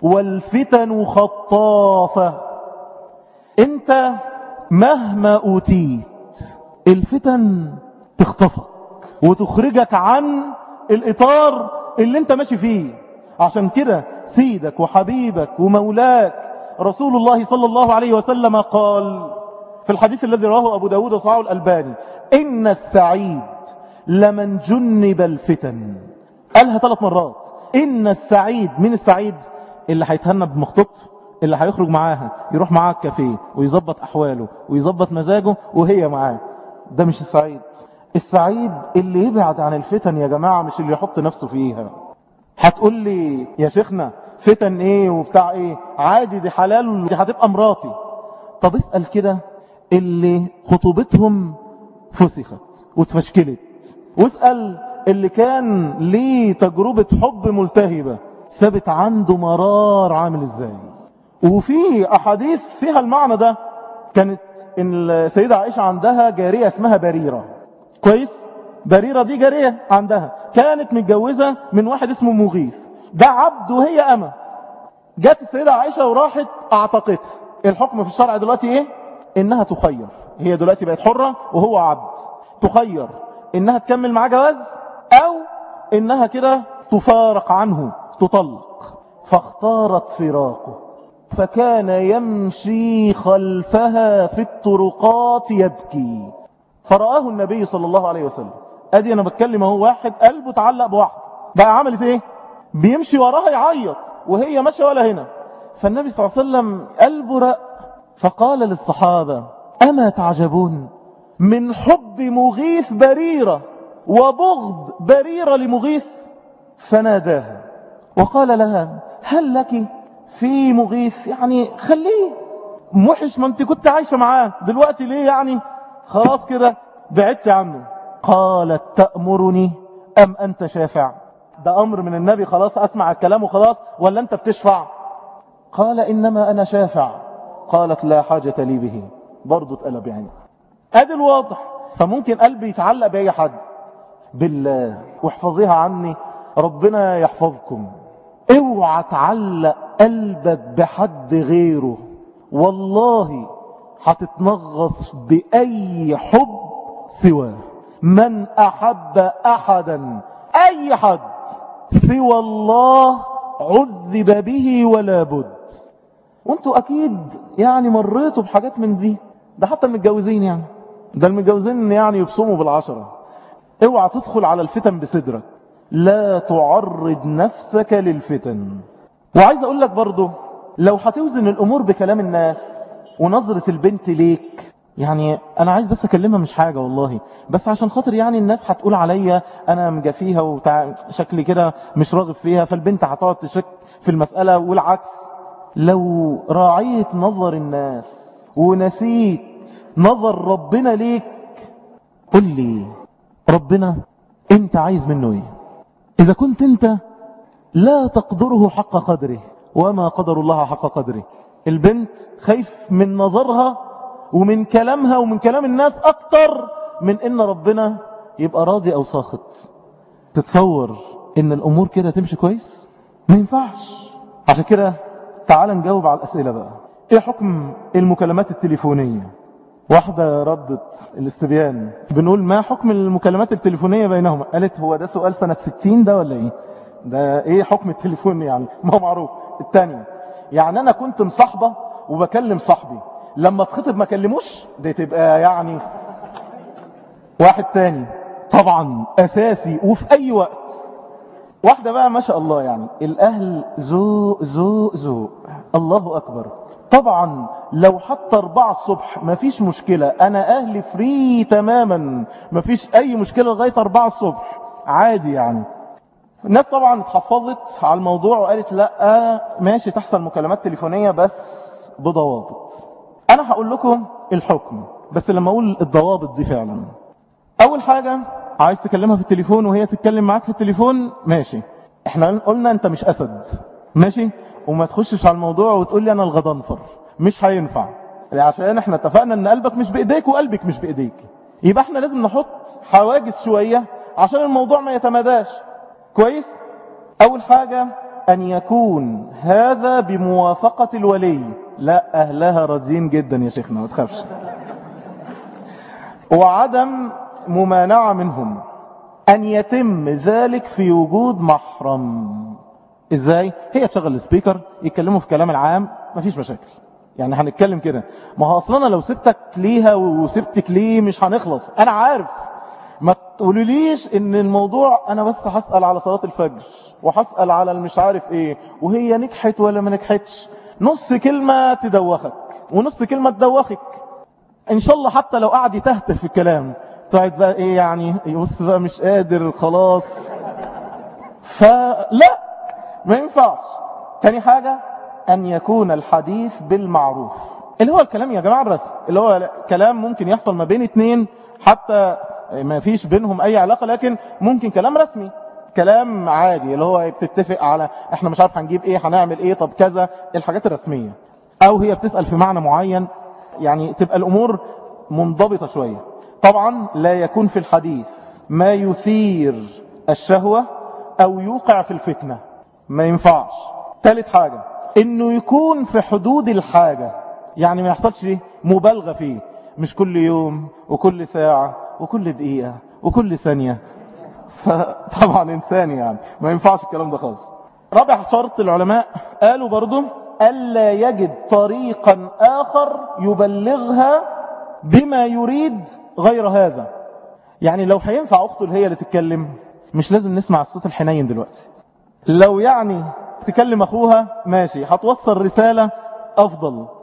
والفتن خطافة. انت مهما أوتيت الفتن تخطفك وتخرجك عن الإطار اللي انت ماشي فيه. عشان كده سيدك وحبيبك ومولاك رسول الله صلى الله عليه وسلم قال في الحديث الذي رواه أبو داود وصححه الألباني إن السعيد لمن جنب الفتن. قالها 3 مرات. إن السعيد، من السعيد؟ اللي هيتهنى بمخطوبته، اللي هيخرج معاها يروح معاها الكافيه ويظبط أحواله ويظبط مزاجه وهي معاه، ده مش السعيد. السعيد اللي يبعد عن الفتن يا جماعة، مش اللي يحط نفسه فيها. هتقول لي يا شيخنا فتن ايه وبتاع ايه؟ عادي دي حلال ودي هتبقى مراتي. طب اسأل كده اللي خطوبتهم فسخت وتفشكلت، واسأل اللي كان ليه تجربة حب ملتهبة ثابت عنده مرار عامل ازاي. وفي احاديث فيها المعنى ده. كانت السيدة عائشة عندها جارية اسمها بريرة، كويس؟ بريرة دي جارية عندها كانت متجوزة من واحد اسمه مغيث، ده عبد وهي أمة. جات السيدة عائشة وراحت اعتقتها. الحكم في الشرع دلوقتي ايه؟ انها تخير. هي دلوقتي بقت حرة وهو عبد، تخير انها تكمل معاه جواز او انها كده تفارق عنه تطلق. فاختارت فراقه، فكان يمشي خلفها في الطرقات يبكي، فرآه النبي صلى الله عليه وسلم. ادي انا بتكلم اهو، واحد قلبه تعلق بواحد، بقى عملت ايه؟ بيمشي وراها يعيط وهي ماشيه ولا هنا. فالنبي صلى الله عليه وسلم قلبه رق، فقال للصحابة أما تعجبون من حب مغيث بريرة وبغض بريرة لمغيث؟ فناداها وقال لها هل لك في مغيث؟ يعني خليه موحش، ما انت كنت عايشة معاه، دلوقتي ليه يعني خلاص كده بعدت عنه؟ قالت تأمرني أم أنت شافع؟ ده أمر من النبي، خلاص أسمع الكلام وخلاص، ولا أنت بتشفع؟ قال إنما أنا شافع. قالت لا حاجة لي به. برضو اتقلب يعني. ادي الواضح. فممكن قلبي يتعلق بأي حد. بالله واحفظيها عني، ربنا يحفظكم. اوعى تعلق قلبك بحد غيره، والله هتتنغص بأي حب سواه. من أحب أحدا، أي حد سوى الله عذب به ولا بد. وانتوا أكيد يعني مريتوا بحاجات من دي، ده حتى المتجوزين يعني، ده المتجوزين يعني يبصموا بالعشرة. اوعى تدخل على الفتن بصدرك، لا تعرض نفسك للفتن. وعايز اقول لك برضو، لو هتوزن الامور بكلام الناس ونظرة البنت ليك، يعني انا عايز بس اكلمها مش حاجة والله، بس عشان خاطر يعني الناس هتقول عليا انا مجافيها شكلي كده مش راغب فيها، فالبنت هتقعد تشك في المسألة والعكس. لو راعيت نظر الناس ونسيت نظر ربنا ليك، قل لي ربنا انت عايز منه ايه؟ اذا كنت انت لا تقدره حق قدره، وما قدر الله حق قدره. البنت خايف من نظرها ومن كلامها ومن كلام الناس اكتر من ان ربنا يبقى راضي او ساخط. تتصور ان الامور كده تمشي كويس؟ ما ينفعش. عشان كده تعال نجاوب على الاسئلة بقى. ايه حكم المكالمات التليفونية؟ واحدة ردت الاستبيان، بنقول ما حكم المكالمات التليفونية بينهما؟ قالت هو ده سؤال سنة 60 ده ولا ايه؟ ده ايه حكم التليفون يعني؟ ما هو معروف. التانية يعني انا كنت مصاحبة وبكلم صاحبي، لما اتخطب ما كلموش، دي تبقى يعني واحد تاني طبعا اساسي وفي اي وقت. واحدة بقى ما شاء الله يعني الاهل ذوق ذوق ذوق، الله اكبر. طبعا لو حتى 4 الصبح مفيش مشكلة، انا اهلي فري تماما، مفيش اي مشكلة لغاية 4 الصبح عادي يعني. الناس طبعا اتحفظت على الموضوع وقالت لا ماشي تحصل مكالمات تليفونية بس بضوابط. انا هقول لكم الحكم بس لما اقول الضوابط دي فعلا. اول حاجة، عايز تكلمها في التليفون وهي تتكلم معاك في التليفون ماشي، احنا قلنا انت مش اسد ماشي، وما تخشش على الموضوع وتقول لي انا الغضنفر، مش هينفع، عشان احنا اتفقنا ان قلبك مش بايديك وقلبك مش بايديك. يبقى احنا لازم نحط حواجز شوية عشان الموضوع ما يتمداش. كويس؟ اول حاجة ان يكون هذا بموافقة الولي. لا اهلها راضيين جدا يا شيخنا ما تخافش. وعدم ممانعة منهم. ان يتم ذلك في وجود محرم. ازاي؟ هي تشغل السبيكر يتكلموا في كلام العام مفيش مشاكل، يعني هنتكلم كده. ما هو اصلا لو سبتك ليها وسبتك ليه مش هنخلص. انا عارف، ما تقوليليش ان الموضوع انا بس هسأل على صلاة الفجر وهسأل على المش عارف ايه وهي نجحت ولا ما نجحتش. نص كلمة تدوخك ونص كلمة تدوخك ان شاء الله. حتى لو قعد يتهتف في الكلام تقعد بقى ايه يعني، يبص بقى مش قادر خلاص. فلا ما ينفعش. تاني حاجة ان يكون الحديث بالمعروف، اللي هو الكلام يا جماعة الرسم، اللي هو كلام ممكن يحصل ما بين اتنين حتى ما فيش بينهم اي علاقة، لكن ممكن كلام رسمي، كلام عادي اللي هو بتتفق على احنا مش عارف هنجيب ايه هنعمل ايه طب كذا، الحاجات الرسمية. او هي بتسأل في معنى معين، يعني تبقى الامور منضبطة شوية. طبعا لا يكون في الحديث ما يثير الشهوة او يوقع في الفتنة، ما ينفعش. ثالث حاجة انه يكون في حدود الحاجة، يعني ما يحصلش مبالغة فيه، مش كل يوم وكل ساعة وكل دقيقة وكل ثانية. فطبعا انسان يعني ما ينفعش الكلام ده خالص. رابع شرط العلماء قالوا برضو ألا يجد طريقا آخر يبلغها بما يريد غير هذا. يعني لو هينفع أخته هي اللي تتكلم مش لازم نسمع الصوت الحنين دلوقتي. لو يعني تكلم أخوها ماشي هتوصل رسالة أفضل.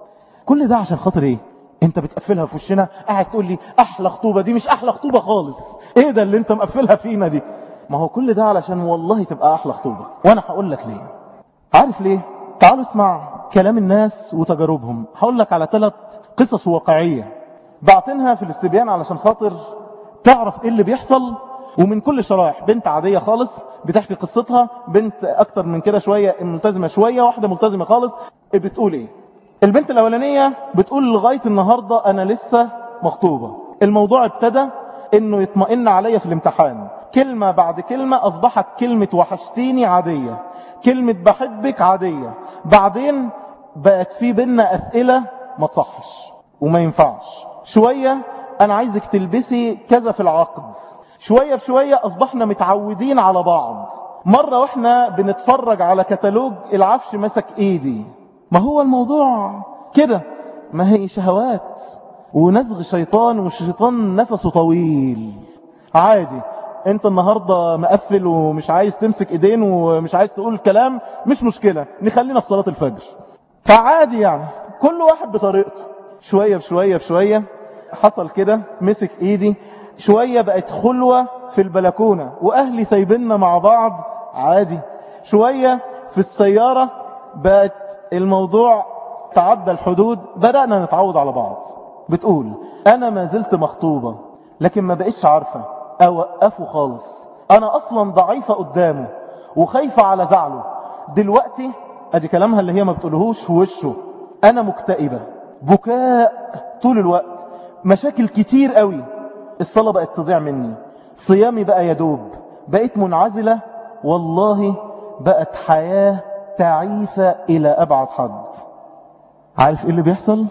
كل ده عشان خاطر ايه؟ انت بتقفلها في وشنا، قاعد تقول لي احلى خطوبة. دي مش احلى خطوبة خالص. ايه ده اللي انت مقفلها فينا دي؟ ما هو كل ده علشان والله تبقى احلى خطوبة. وانا هقول لك ليه. عارف ليه؟ تعالوا اسمع كلام الناس وتجاربهم. هقول لك على 3 قصص واقعية بعتنها في الاستبيان علشان خاطر تعرف ايه اللي بيحصل. ومن كل شرائح، بنت عادية خالص بتحكي قصتها، بنت اكتر من كده شوية ملتزمة شوية، واحدة ملتزمة خالص. بتقول ايه؟ البنت الاولانية بتقول لغاية النهاردة انا لسه مخطوبة. الموضوع ابتدى انه يطمئن عليا في الامتحان، كلمة بعد كلمة اصبحت كلمة وحشتيني عادية، كلمة بحبك عادية. بعدين بقت في بينا اسئلة ما تصحش وما ينفعش. شوية انا عايزك تلبسي كذا في العقد. شوية بشوية اصبحنا متعودين على بعض. مرة واحنا بنتفرج على كتالوج العفش مسك ايدي. ما هو الموضوع كده، ما هي شهوات ونزغ شيطان، والشيطان نفسه طويل. عادي انت النهاردة مقفل ومش عايز تمسك ايدين ومش عايز تقول كلام، مش مشكلة، نخلينا في صلاة الفجر. فعادي يعني كل واحد بطريقته. شوية بشوية بشوية حصل كده، مسك ايدي. شوية بقت خلوة في البلكونة واهلي سايبيننا مع بعض عادي. شوية في السيارة بقت الموضوع تعدى الحدود، بدأنا نتعود على بعض. بتقول انا ما زلت مخطوبة لكن ما بقيتش عارفة اوقفه خالص. انا اصلا ضعيفة قدامه وخايفة على زعله. دلوقتي ادي كلامها اللي هي ما بتقولهوش في وشه. انا مكتئبة، بكاء طول الوقت، مشاكل كتير قوي. الصلاة بقت تضيع مني، صيامي بقى يدوب، بقيت منعزلة. والله بقت حياة تعيسة الى ابعد حد. عارف ايه اللي بيحصل؟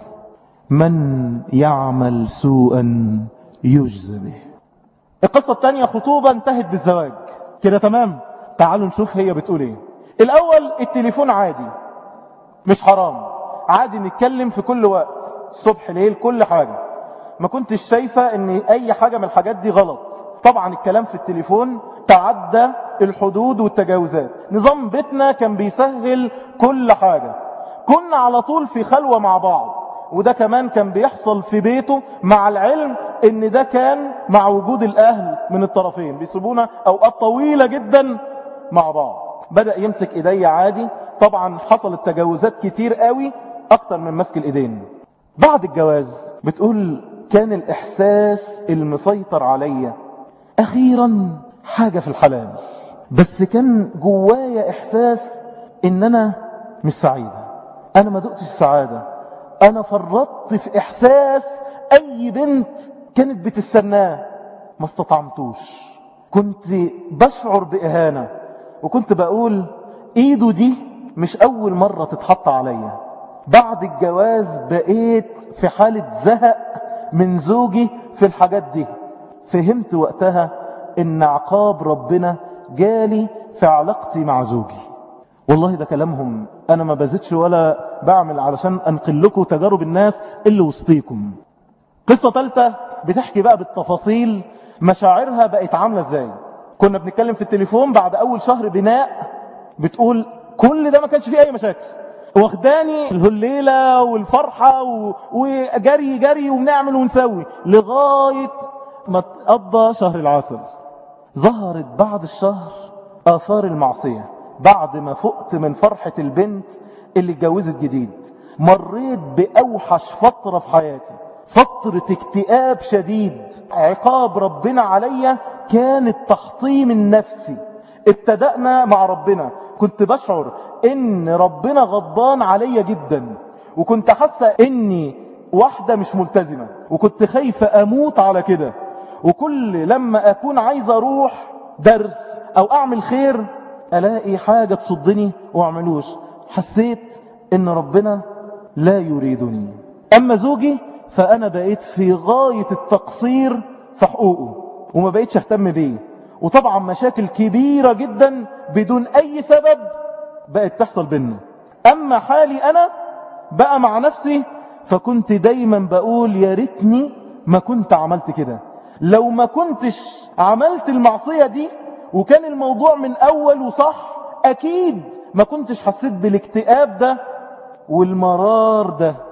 من يعمل سوءا يجزى به. القصة الثانية خطوبة انتهت بالزواج كده تمام. تعالوا نشوف هي بتقول ايه. الاول التليفون عادي مش حرام، عادي نتكلم في كل وقت، صبح ليل كل حاجة. ما كنتش شايفة ان اي حاجة من الحاجات دي غلط. طبعا الكلام في التليفون تعدى الحدود والتجاوزات. نظام بيتنا كان بيسهل كل حاجة. كنا على طول في خلوة مع بعض، وده كمان كان بيحصل في بيته، مع العلم ان ده كان مع وجود الاهل من الطرفين بيسيبونا اوقات طويلة جدا مع بعض. بدأ يمسك ايدي عادي. طبعا حصلت تجاوزات كتير قوي اكتر من مسك الايدين. بعد الجواز بتقول كان الاحساس المسيطر عليا اخيرا حاجة في الحلال، بس كان جوايا احساس ان انا مش سعيدة. انا ما دقتش السعادة. انا فرطت في احساس اي بنت كانت بتستناه ما استطعمتوش. كنت بشعر باهانة، وكنت بقول ايده دي مش اول مرة تتحط عليا. بعد الجواز بقيت في حالة زهق من زوجي في الحاجات دي. فهمت وقتها ان عقاب ربنا جالي في علاقتي مع زوجي. والله ده كلامهم، انا ما بزيدش ولا بعمل علشان انقل لكم تجارب الناس اللي وسطيكم. قصة ثالثة بتحكي بقى بالتفاصيل مشاعرها بقت عاملة ازاي. كنا بنتكلم في التليفون بعد اول شهر بناء. بتقول كل ده ما كانش فيه اي مشاكل، واخداني الهليلة والفرحة وجري جري ونعمل ونسوي لغاية ما تقضى شهر العسل. ظهرت بعد الشهر آثار المعصية. بعد ما فقت من فرحة البنت اللي اتجوزت جديد، مريت بأوحش فترة في حياتي، فترة اكتئاب شديد. عقاب ربنا عليا كان التحطيم النفسي. ابتدأنا مع ربنا، كنت بشعر ان ربنا غضبان عليا جدا، وكنت حاسة اني واحدة مش ملتزمة، وكنت خايفة اموت على كده. وكل لما اكون عايز اروح درس او اعمل خير الاقي حاجة تصدني واعملوش. حسيت ان ربنا لا يريدني. اما زوجي فانا بقيت في غاية التقصير في حقوقه وما بقيتش اهتم بيه. وطبعا مشاكل كبيرة جدا بدون اي سبب بقت تحصل بينا. اما حالي انا بقى مع نفسي، فكنت دايما بقول يا ريتني ما كنت عملت كده. لو ما كنتش عملت المعصية دي وكان الموضوع من اول وصح، اكيد ما كنتش حسيت بالاكتئاب ده والمرار ده.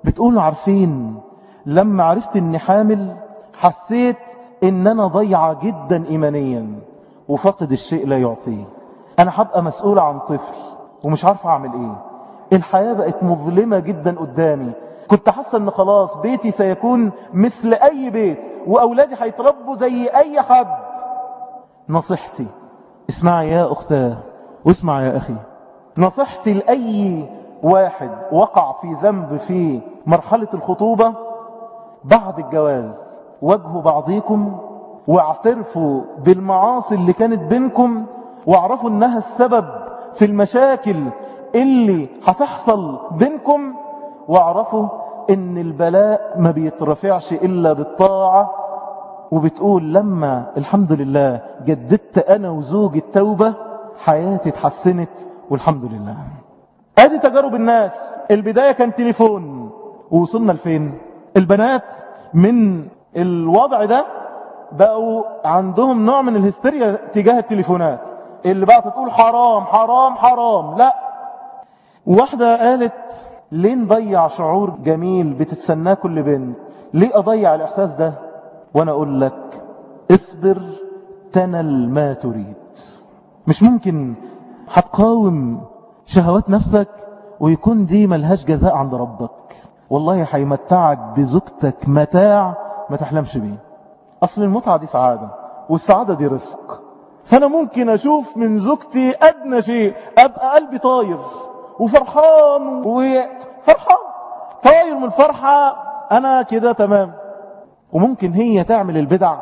بتقول عارفين لما عرفت اني حامل حسيت ان انا ضيعة جدا ايمانيا وفقد الشيء لا يعطيه. انا هبقى مسؤولة عن طفل ومش عارفة اعمل ايه. الحياة بقت مظلمة جدا قدامي. كنت حاسة ان خلاص بيتي سيكون مثل اي بيت واولادي هيتربوا زي اي حد. نصيحتي اسمعي يا اختاه واسمع يا اخي، نصيحتي لأي واحد وقع في ذنب في مرحلة الخطوبة بعد الجواز، واجهوا بعضيكم واعترفوا بالمعاصي اللي كانت بينكم واعرفوا انها السبب في المشاكل اللي هتحصل بينكم، واعرفوا ان البلاء ما بيترفعش الا بالطاعة. وبتقول لما الحمد لله جددت انا وزوجي التوبة حياتي اتحسنت والحمد لله. ادي تجارب الناس. البداية كان تليفون ووصلنا لفين؟ البنات من الوضع ده بقوا عندهم نوع من الهستيريا تجاه التليفونات، اللي بقى تقول حرام حرام حرام. لا، واحدة قالت ليه نضيع شعور جميل بتتسناه كل بنت؟ ليه اضيع الاحساس ده؟ وانا اقول لك اصبر تنل ما تريد. مش ممكن هتقاوم شهوات نفسك ويكون دي ملهاش جزاء عند ربك. والله هيمتعك بزوجتك متاع ما تحلمش بيه. اصل المتعة دي سعادة والسعادة دي رزق. فانا ممكن اشوف من زوجتي ادنى شيء ابقى قلبي طاير وفرحان طاير من الفرحة، انا كده تمام. وممكن هي تعمل البدع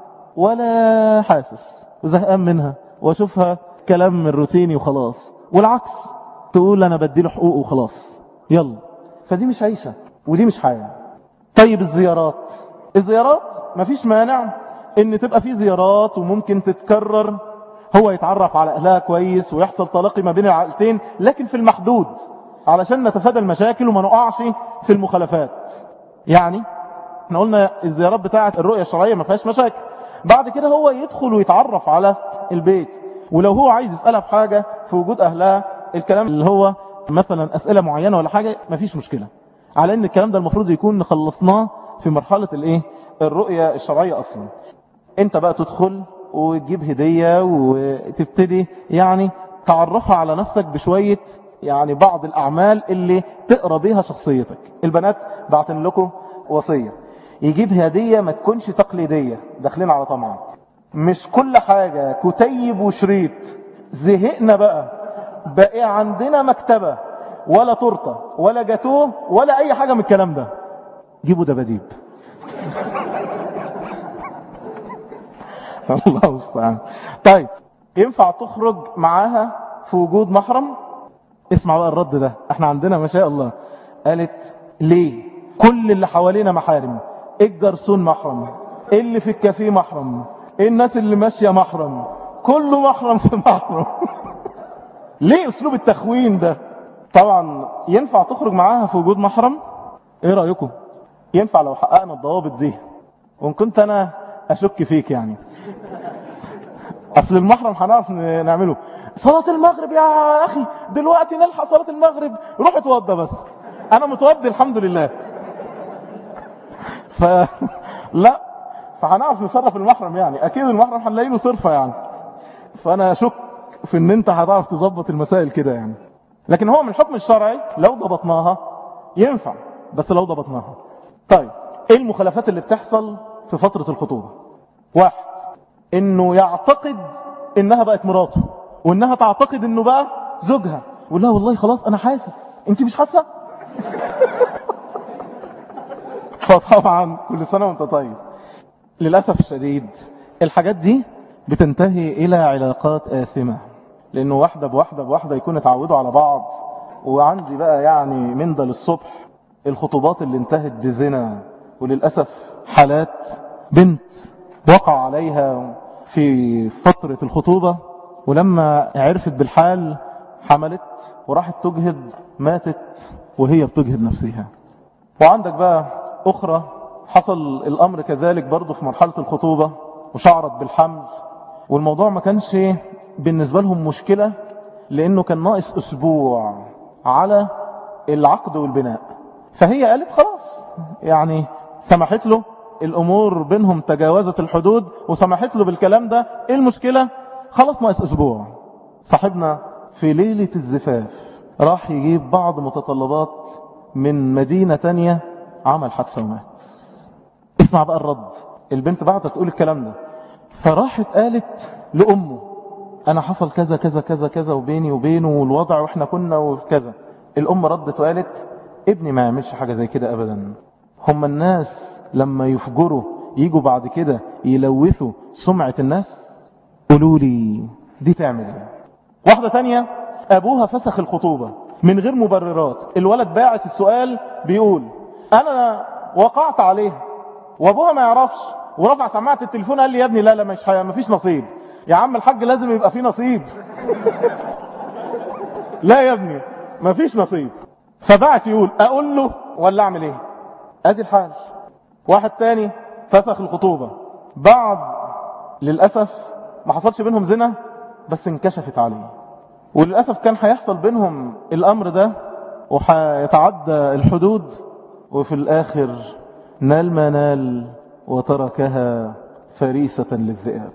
ولا حاسس وزهقان منها واشوفها كلام من روتيني وخلاص، والعكس تقول انا بديله حقوقه وخلاص يلا. فدي مش عيشة ودي مش حياة. طيب الزيارات مفيش مانع ان تبقى في زيارات وممكن تتكرر، هو يتعرف على اهلها كويس ويحصل تلاقي ما بين العائلتين، لكن في المحدود علشان نتفادى المشاكل وما نقعش في المخالفات. يعني احنا قلنا الزيارات بتاعة الرؤية الشرعية ما فيهاش مشاكل. بعد كده هو يدخل ويتعرف على البيت، ولو هو عايز يسألها في حاجة في وجود اهلها، الكلام اللي هو مثلا اسئلة معينة ولا حاجة مفيش مشكلة، على ان الكلام ده المفروض يكون نخلصناه في مرحلة الرؤية الشرعية اصلا. انت بقى تدخل وتجيب هدية وتبتدي يعني تعرفها على نفسك بشوية بعض الاعمال اللي تقرأ بيها شخصيتك. البنات بعتن لكم وصية، يجيب هدية ما تكونش تقليدية، داخلين على طمع، مش كل حاجة كتيب وشريط. زهقنا بقى عندنا مكتبة ولا تورته ولا جاتوه ولا اي حاجة من الكلام ده. جيبوا دباديب. الله المستعان. طيب ينفع تخرج معاها في وجود محرم؟ اسمع بقى الرد ده، احنا عندنا ما شاء الله. قالت ليه؟ كل اللي حوالينا محارم، الجرسون محرم، اللي في الكافيه محرم، الناس اللي ماشية محرم، كله محرم في محرم. ليه اسلوب التخوين ده؟ طبعا ينفع تخرج معاها في وجود محرم؟ ايه رأيكم؟ ينفع لو حققنا الضوابط دي، وان كنت انا اشك فيك اصل المحرم هنعرف نعمله. صلاة المغرب يا اخي دلوقتي نلحق صلاة المغرب، روح اتوضى. بس انا متوضي الحمد لله. لا، فهنعرف نصرف المحرم اكيد المحرم هنلاقي له صرفة فانا اشك في ان انت هتعرف تظبط المسائل كده لكن هو من الحكم الشرعي لو ضبطناها ينفع، بس لو ضبطناها. طيب ايه المخالفات اللي بتحصل في فترة الخطوبة؟ واحد، انه يعتقد انها بقت مراته وانها تعتقد انه بقى زوجها، ولا والله خلاص انا حاسس، انت مش حاسة؟ فطبعا كل سنة وانت طيب. للأسف الشديد الحاجات دي بتنتهي الى علاقات آثمة، لانه واحدة بواحدة يكون اتعودوا على بعض. وعندي بقى من ده للصبح الخطوبات اللي انتهت بزنا، وللأسف حالات بنت وقع عليها في فترة الخطوبة ولما عرفت بالحال حملت وراحت تجهد، ماتت وهي بتجهد نفسها. وعندك بقى أخرى حصل الأمر كذلك برضو في مرحلة الخطوبة وشعرت بالحمل، والموضوع ما كانش بالنسبة لهم مشكلة لأنه كان ناقص أسبوع على العقد والبناء، فهي قالت خلاص، يعني سمحت له، الامور بينهم تجاوزت الحدود وسمحت له بالكلام ده. ايه المشكلة؟ خلاص ناقص اسبوع. صاحبنا في ليلة الزفاف راح يجيب بعض متطلبات من مدينة تانية، عمل حادثة ومات. اسمع بقى الرد، البنت بعد تقول الكلام ده، فراحت قالت لأمه أنا حصل كذا كذا كذا كذا وبيني وبينه والوضع وإحنا كنا وكذا. الأم ردت وقالت ابني ما يعملش حاجة زي كده أبدا. هم الناس لما يفجروا يجوا بعد كده يلوثوا سمعة الناس؟ قولوا لي دي تعمل ايه؟ واحدة تانية أبوها فسخ الخطوبة من غير مبررات. الولد باعت السؤال بيقول أنا وقعت عليها وأبوها ما يعرفش، ورفع سماعة التليفون قال لي يا ابني لا ما فيش نصيب. يا عم الحاج لازم يبقى فيه نصيب. لا يا ابني ما فيش نصيب. فبعت يقول أقول له ولا أعمل إيه؟ أدي الحال. واحد تاني فسخ الخطوبة بعد، للأسف ما حصلش بينهم زنا بس انكشفت عليه، وللأسف كان هيحصل بينهم الأمر ده وهيتعدى الحدود، وفي الآخر نال ما نال وتركها فريسة للذئاب.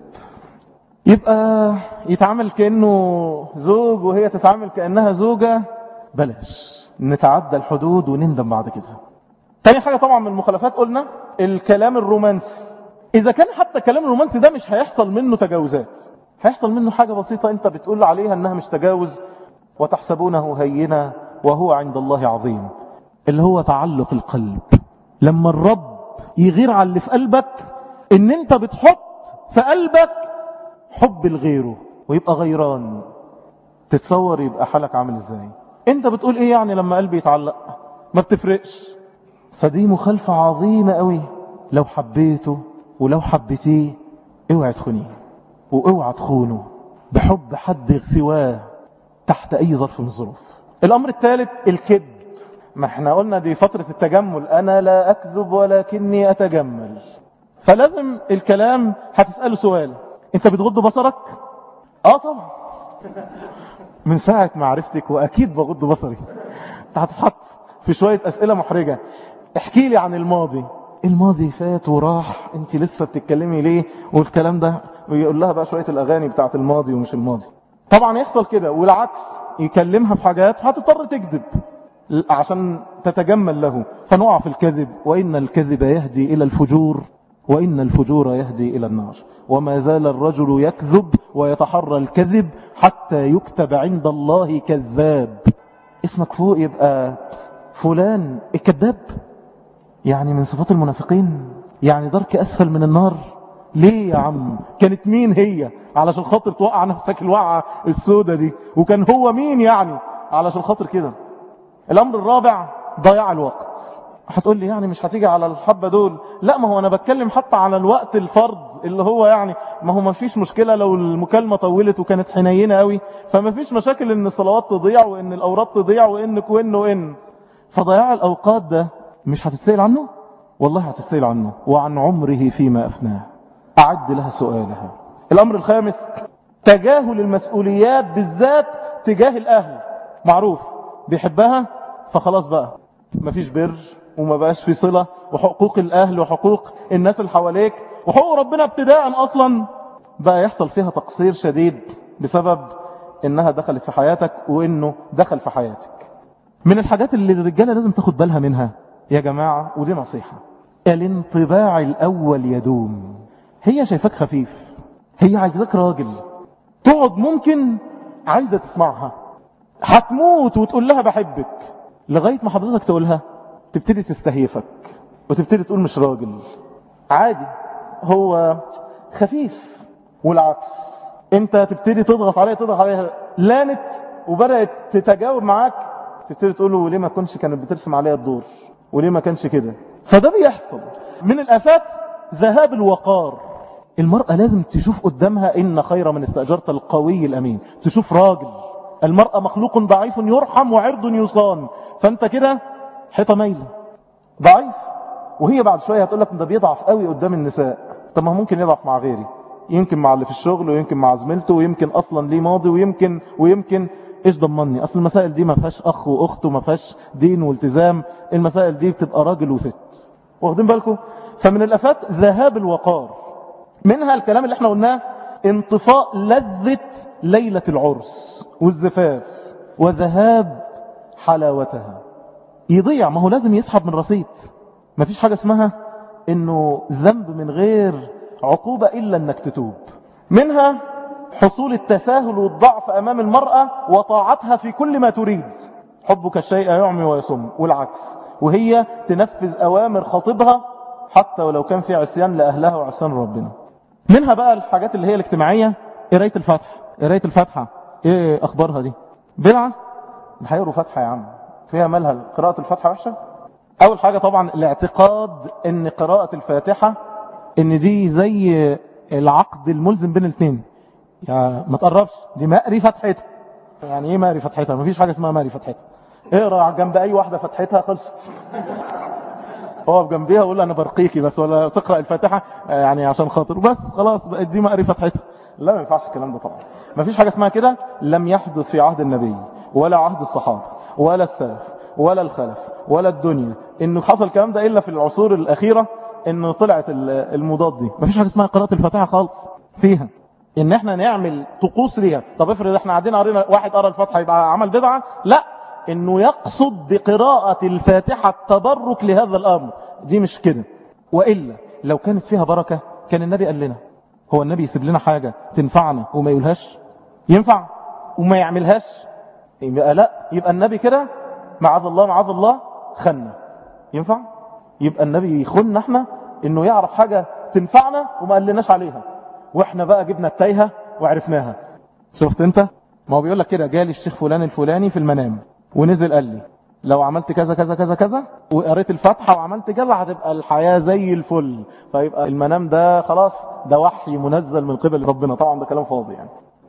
يبقى يتعامل كأنه زوج وهي تتعامل كأنها زوجة؟ بلاش نتعدى الحدود ونندم بعد كده. تاني حاجة طبعا من المخالفات قلنا الكلام الرومانسي. إذا كان حتى الكلام الرومانسي ده مش هيحصل منه تجاوزات، هيحصل منه حاجة بسيطة انت بتقول عليها انها مش تجاوز، وتحسبونه هينا وهو عند الله عظيم، اللي هو تعلق القلب. لما الرب يغير على اللي في قلبك ان انت بتحط في قلبك حب الغيره ويبقى غيران، تتصور يبقى حالك عامل ازاي؟ انت بتقول ايه يعني لما قلبي يتعلق؟ ما بتفرقش. فدي مخالفة عظيمة قوي. لو حبيته ولو حبيتيه اوعى تخونيه واوعى تخونه بحب حد سواه تحت اي ظرف من الظروف. الامر الثالث الكذب. ما احنا قلنا دي فترة التجمل، انا لا اكذب ولكني اتجمل. فلازم الكلام هتسأله سؤال، انت بتغض بصرك؟ اه طبعا. من ساعة معرفتك واكيد بغض بصري. هتتحط في شوية اسئلة محرجة. احكي لي عن الماضي. الماضي فات وراح، انت لسه بتتكلمي ليه والكلام ده، ويقول لها بقى شوية الاغاني بتاعت الماضي ومش الماضي. طبعا يحصل كده، والعكس يكلمها في حاجات هتضطر تكذب عشان تتجمل له، فنقع في الكذب. وإن الكذب يهدي إلى الفجور وإن الفجور يهدي إلى النار، وما زال الرجل يكذب ويتحرى الكذب حتى يكتب عند الله كذاب. اسمك فوق يبقى فلان الكذاب، يعني من صفات المنافقين، يعني درك أسفل من النار. ليه يا عم؟ كانت مين هي علشان خاطر توقع نفسك الوقعة السودة دي؟ وكان هو مين يعني علشان خاطر كده؟ الأمر الرابع ضياع الوقت. هتقول لي يعني مش هتيجي على الحبة دول؟ لا، ما هو أنا بتكلم حتى على الوقت الفرض اللي هو يعني، ما هو ما فيش مشكلة لو المكالمة طولت وكانت حنينة قوي، فما فيش مشاكل ان الصلوات تضيع وان الأوراد تضيع وإن. فضياع الأوقات ده مش هتتسأل عنه؟ والله هتتسأل عنه، وعن عمره فيما أفناه. أعد لها سؤالها. الأمر الخامس تجاهل المسؤوليات، بالذات تجاه الأهل. معروف بيحبها فخلاص بقى مفيش بر وما بقاش في صلة، وحقوق الأهل وحقوق الناس اللي حواليك وحقوق ربنا ابتداء أصلا بقى يحصل فيها تقصير شديد بسبب إنها دخلت في حياتك وإنه دخل في حياتك. من الحاجات اللي الرجالة لازم تاخد بالها منها يا جماعة، ودي نصيحة، الانطباع الأول يدوم. هي شايفاك خفيف، هي عايزاك راجل، تقعد ممكن عايزة تسمعها، هتموت وتقول لها بحبك، لغاية ما حضرتك تقولها تبتدي تستهيفك وتبتدي تقول مش راجل عادي، هو خفيف. والعكس، انت تبتدي تضغط عليها لانت وبدأت تتجاوب معاك، تبتدي تقول له وليه ما كنش كانت بترسم عليها الدور، وليه ما كانش كده. فده بيحصل. من الآفات ذهاب الوقار. المرأة لازم تشوف قدامها إن خير من استأجرت القوي الأمين، تشوف راجل. المرأة مخلوق ضعيف يرحم وعرض يصان، فأنت كده حيطة ميلة ضعيف. وهي بعد شوية هتقول لك ده بيضعف قوي قدام النساء. طب ما ممكن يضعف مع غيري، يمكن مع اللي في الشغل، ويمكن مع زميلته، ويمكن أصلا ليه ماضي، ويمكن ايش ضمني؟ اصل المسائل دي ما فيهاش اخ واخت وما فيهاش دين والتزام، المسائل دي بتبقى راجل وست. واخدين بالكم؟ فمن الافات ذهاب الوقار. منها الكلام اللي احنا قلناه، انطفاء لذة ليلة العرس والزفاف وذهاب حلاوتها. يضيع، ما هو لازم يسحب من رصيد. ما فيش حاجة اسمها انه ذنب من غير عقوبة الا انك تتوب. منها حصول التساهل والضعف امام المرأة وطاعتها في كل ما تريد. حبك الشيء يعمي ويصم، والعكس، وهي تنفذ اوامر خطيبها حتى ولو كان في عصيان لاهلها وعصيان ربنا. منها بقى الحاجات اللي هي الاجتماعية، قراية الفاتحة. قراية الفاتحة ايه اخبارها دي؟ بدعة؟ هيقروا فاتحة يا عم، فيها مالها قراءة الفاتحة وحشة؟ اول حاجة طبعا الاعتقاد ان قراءة الفاتحة ان دي زي العقد الملزم بين الاثنين. يعني ما تقربش، دي مقري فتحتها. يعني ايه مقري فتحتها؟ مفيش حاجة اسمها مقري فتحتها. اقرا جنب اي واحدة فتحتها خلصت. اقف جنبيها وقول انا برقيكي بس، ولا تقرأ الفاتحة يعني عشان خاطر بس، خلاص بقت دي مقري فتحتها. لا، ما ينفعش الكلام ده طبعا. ما فيش حاجة اسمها كده، لم يحدث في عهد النبي ولا عهد الصحابة ولا السلف ولا الخلف ولا الدنيا انه حصل الكلام ده الا في العصور الاخيرة، انه طلعت المضاد دي. ما فيش حاجة اسمها قراءة الفاتحة خالص فيها ان احنا نعمل طقوس ليها. طب افرض احنا قاعدين قرينا واحد قرأ الفاتحة يبقى عمل بدعة؟ لا، انه يقصد بقراءة الفاتحة التبرك لهذا الامر، دي مش كده. وإلا لو كانت فيها بركة كان النبي قال لنا. هو النبي يسيب لنا حاجة تنفعنا وما يقولهاش؟ ينفع وما يعملهاش؟ يبقى لا، يبقى النبي كده معاذ الله معاذ الله خنا. ينفع؟ يبقى النبي يخلنا احنا انه يعرف حاجة تنفعنا وما قال لناش عليها، واحنا بقى جبنا التايهة وعرفناها. شفت انت؟ ما هو بيقول لك كده، جالي الشيخ فلان الفلاني في المنام ونزل قال لي لو عملت كذا كذا كذا كذا وقريت الفاتحة وعملت كذا هتبقى الحياة زي الفل. فيبقى المنام ده خلاص ده وحي منزل من قبل ربنا. طبعا ده كلام فاضي يعني.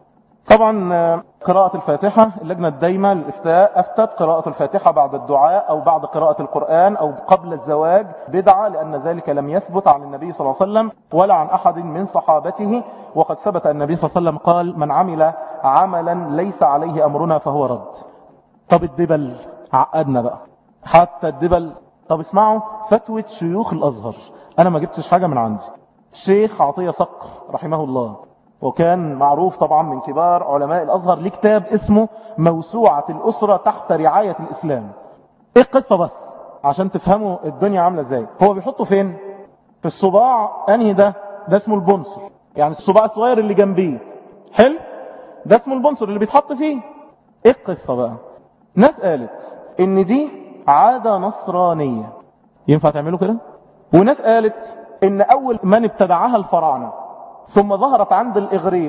طبعا قراءة الفاتحة، اللجنة الدايمة للإفتاء أفتت قراءة الفاتحة بعد الدعاء أو بعد قراءة القرآن أو قبل الزواج بدعة، لأن ذلك لم يثبت عن النبي صلى الله عليه وسلم ولا عن أحد من صحابته. وقد ثبت أن النبي صلى الله عليه وسلم قال: من عمل عملا ليس عليه أمرنا فهو رد. طب الدبل عقدنا بقى، حتى الدبل. طب اسمعوا فتوى شيوخ الأزهر، أنا ما جبتش حاجة من عندي. الشيخ عطية صقر رحمه الله، وكان معروف طبعا من كبار علماء الأزهر، ليه كتاب اسمه موسوعة الأسرة تحت رعاية الإسلام. ايه القصة بس عشان تفهموا الدنيا عاملة ازاي؟ هو بيحطه فين؟ في الصباع. انهي ده اسمه البنصر، يعني الصباع الصغير اللي جنبيه. حلو، ده اسمه البنصر اللي بيتحط فيه. ايه القصة بقى؟ ناس قالت ان دي عادة نصرانية، ينفع تعملوا كده؟ وناس قالت ان اول من ابتدعها الفراعنة، ثم ظهرت عند الإغريق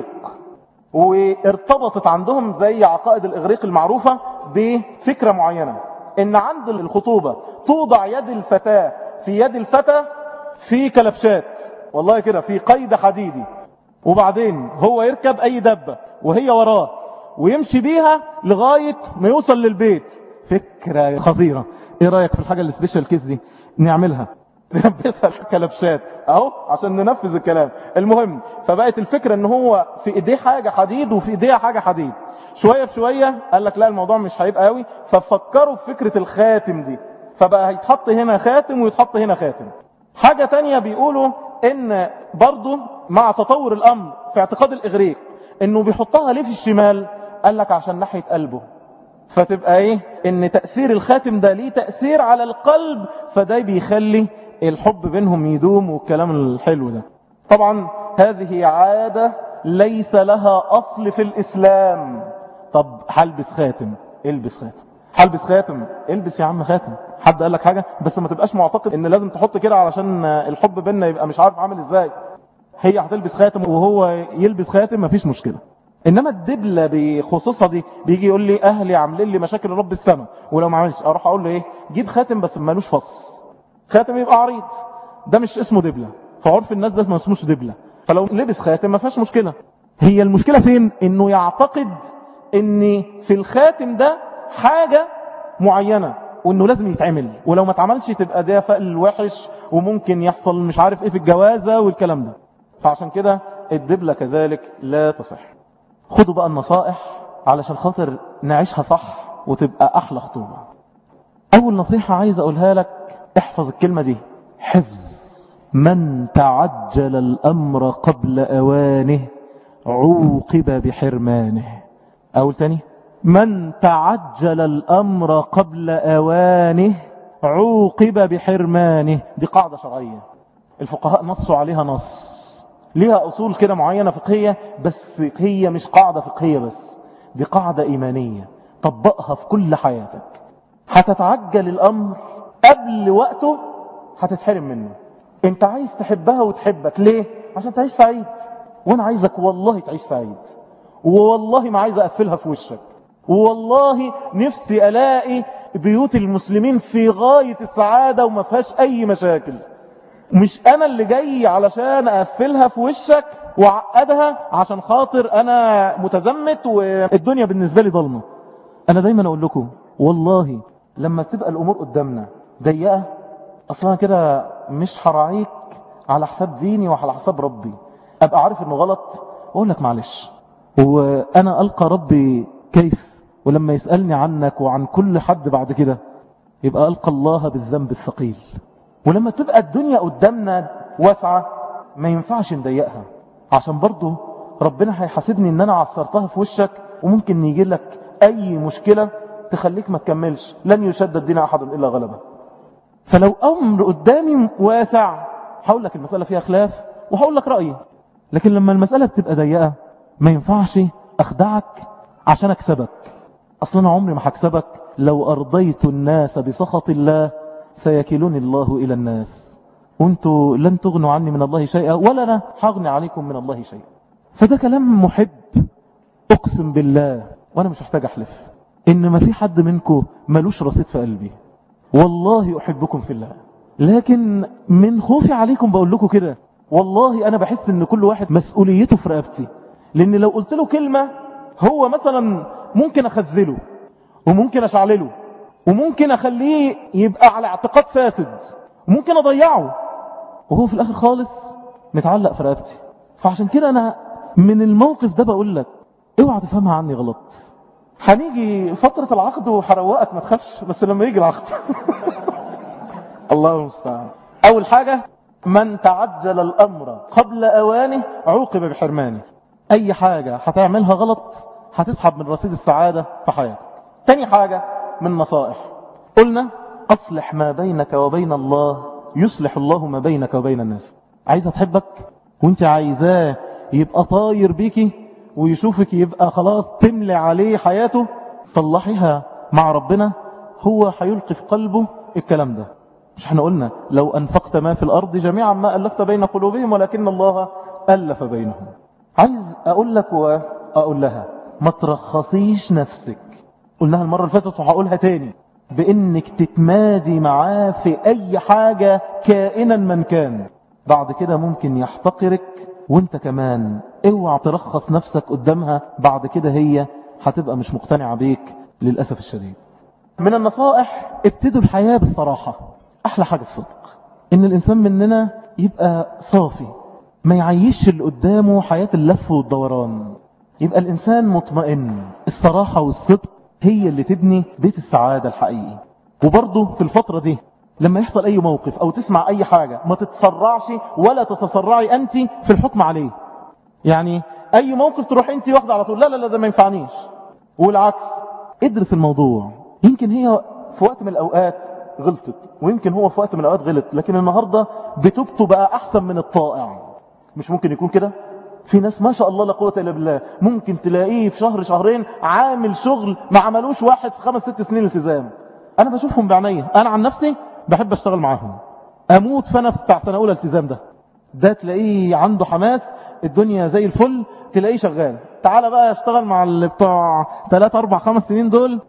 وارتبطت عندهم زي عقائد الإغريق المعروفة بفكرة معينة، ان عند الخطوبة توضع يد الفتاة في يد الفتى في كلبشات، والله كده في قيد حديدي، وبعدين هو يركب اي دبة وهي وراه ويمشي بيها لغاية ما يوصل للبيت. فكرة خطيرة. ايه رأيك في الحاجة السبيشال كيس دي؟ نعملها، نلبسها الكلبشات اهو عشان ننفذ الكلام. المهم، فبقت الفكرة ان هو في ايديه حاجة حديد وفي ايديها حاجة حديد. شوية بشوية قال لك لا، الموضوع مش هيبقى قوي، ففكروا في فكرة الخاتم دي، فبقى هيتحط هنا خاتم ويتحط هنا خاتم. حاجة تانية بيقولوا ان برضو مع تطور الامر في اعتقاد الاغريق انه بيحطها ليه في الشمال، قال لك عشان ناحية قلبه، فتبقى ايه، ان تأثير الخاتم ده ليه تأثير على القلب، فده بيخلي الحب بينهم يدوم والكلام الحلو ده. طبعا هذه عادة ليس لها اصل في الاسلام. طب هلبس خاتم، البس خاتم. هلبس خاتم، البس يا عم خاتم. حد قال لك حاجة؟ بس ما تبقاش معتقد ان لازم تحط كده علشان الحب بيننا يبقى مش عارف عامل ازاي. هي هتلبس خاتم وهو يلبس خاتم، مفيش مشكلة. انما الدبلة بخصوصها دي، بيجي يقول لي اهلي عاملين لي مشاكل رب السماء، ولو ما عملش اروح اقول له ايه؟ جيب خاتم بس مالوش فص، خاتم يبقى عريض. ده مش اسمه دبلة في عرف الناس، ده ما اسموش دبلة. فلو لبس خاتم ما فيهاش مشكلة. هي المشكلة فين؟ انه يعتقد ان في الخاتم ده حاجة معينة وانه لازم يتعمل، ولو ما اتعملش تبقى ده فقل وحش وممكن يحصل مش عارف ايه في الجوازة والكلام ده. فعشان كده الدبلة كذلك لا تصح. خدوا بقى النصائح علشان خاطر نعيشها صح وتبقى أحلى خطوبة. أول نصيحة عايز أقولها لك، احفظ الكلمة دي حفظ: من تعجل الأمر قبل أوانه عوقب بحرمانه. أقول تاني: من تعجل الأمر قبل أوانه عوقب بحرمانه. دي قاعدة شرعية الفقهاء نصوا عليها نص، ليها أصول كده معينة فقهية، بس هي مش قاعدة فقهية بس، دي قاعدة إيمانية طبقها في كل حياتك. هتتعجل الأمر قبل وقته هتتحرم منه. انت عايز تحبها وتحبك ليه؟ عشان تعيش سعيد، وانا عايزك والله تعيش سعيد، والله ما عايز اقفلها في وشك، والله نفسي الاقي بيوت المسلمين في غاية السعادة وما فيهاش اي مشاكل. مش انا اللي جاي علشان اقفلها في وشك وعقدها عشان خاطر انا متزمت والدنيا بالنسبة لي ضلمة. انا دايما اقول لكم والله لما تبقى الامور قدامنا ضيقة، اصلا كده مش هراعيك على حساب ديني وعلى حساب ربي، ابقى عارف انه غلط واقول لك معلش، وانا القى ربي كيف؟ ولما يسألني عنك وعن كل حد بعد كده يبقى القى الله بالذنب الثقيل. ولما تبقى الدنيا قدامنا واسعة ما ينفعش نضيقها، عشان برضو ربنا هيحاسبني ان انا عصرتها في وشك، وممكن يجي لك اي مشكلة تخليك ما تكملش. لن يشدد دين احد الا غلبه. فلو امر قدامي واسع هقول لك المسألة فيها خلاف وهقول لك رأيي، لكن لما المسألة بتبقى ضيقة ما ينفعش اخدعك عشان اكسبك. اصلا انا عمري ما هكسبك. لو ارضيت الناس بسخط الله سيكلني الله الى الناس، وانتوا لن تغنوا عني من الله شيئا ولا انا هغني عليكم من الله شيئا. فده كلام محب، اقسم بالله وانا مش محتاج احلف ان ما في حد منكم ملوش رصيد في قلبي. والله احبكم في الله، لكن من خوفي عليكم بقول لكم كده. والله انا بحس ان كل واحد مسؤوليته في رقبتي، لان لو قلت له كلمة هو مثلا ممكن اخذله وممكن اشعلله وممكن اخليه يبقى على اعتقاد فاسد وممكن اضيعه، وهو في الاخر خالص متعلق في رقبتي. فعشان كده انا من الموقف ده بقول لك اوعى تفهمها عني غلط. هنيجي فترة العقد وهروقك ما تخافش، بس لما يجي العقد الله المستعان. اول حاجة: من تعجل الامر قبل اوانه عوقب بحرمانه. اي حاجة هتعملها غلط هتسحب من رصيد السعادة في حياتك. تاني حاجة من نصائح، قلنا اصلح ما بينك وبين الله يصلح الله ما بينك وبين الناس. عايزة تحبك وانت عايزاه يبقى طاير بيكي ويشوفك يبقى خلاص تملي عليه حياته، صلحيها مع ربنا، هو هيلقي في قلبه الكلام ده. مش احنا قلنا لو انفقت ما في الارض جميعا ما الفت بين قلوبهم ولكن الله الف بينهم. عايز اقول لك واقول لها ما ترخصيش نفسك، قلناها المرة اللي فاتت وهقولها تاني، بانك تتمادي معاه في اي حاجة كائنا من كان. بعد كده ممكن يحتقرك، وانت كمان اوعى ترخص نفسك قدامها، بعد كده هي هتبقى مش مقتنعة بيك للأسف الشديد. من النصائح ابتدوا الحياة بالصراحة. احلى حاجة الصدق، ان الانسان مننا يبقى صافي، ما يعيش اللي قدامه حياة اللف والدوران، يبقى الانسان مطمئن. الصراحة والصدق هي اللي تبني بيت السعادة الحقيقي. وبرضه في الفترة دي لما يحصل اي موقف او تسمع اي حاجة ما تتسرعش ولا تتسرعي انت في الحكم عليه. يعني اي موقف تروح انت واخده على طول لا لا لا ده ما ينفعنيش، والعكس. ادرس الموضوع، يمكن هي في وقت من الاوقات غلطت ويمكن هو في وقت من الاوقات غلط، لكن النهاردة بتوبته بقى احسن من الطائع. مش ممكن يكون كده؟ في ناس ما شاء الله لا قوة الا بالله ممكن تلاقيه في شهر شهرين عامل شغل ما عملوش واحد في 5-6 سنين التزام. انا بشوفهم بعينيا، انا عن نفسي بحب اشتغل معاهم، اموت فانا بتاع سنة اولى التزام ده تلاقيه عنده حماس، الدنيا زي الفل، تلاقيه شغال. تعال بقى اشتغل مع اللي بتوع 3 4 5 سنين دول،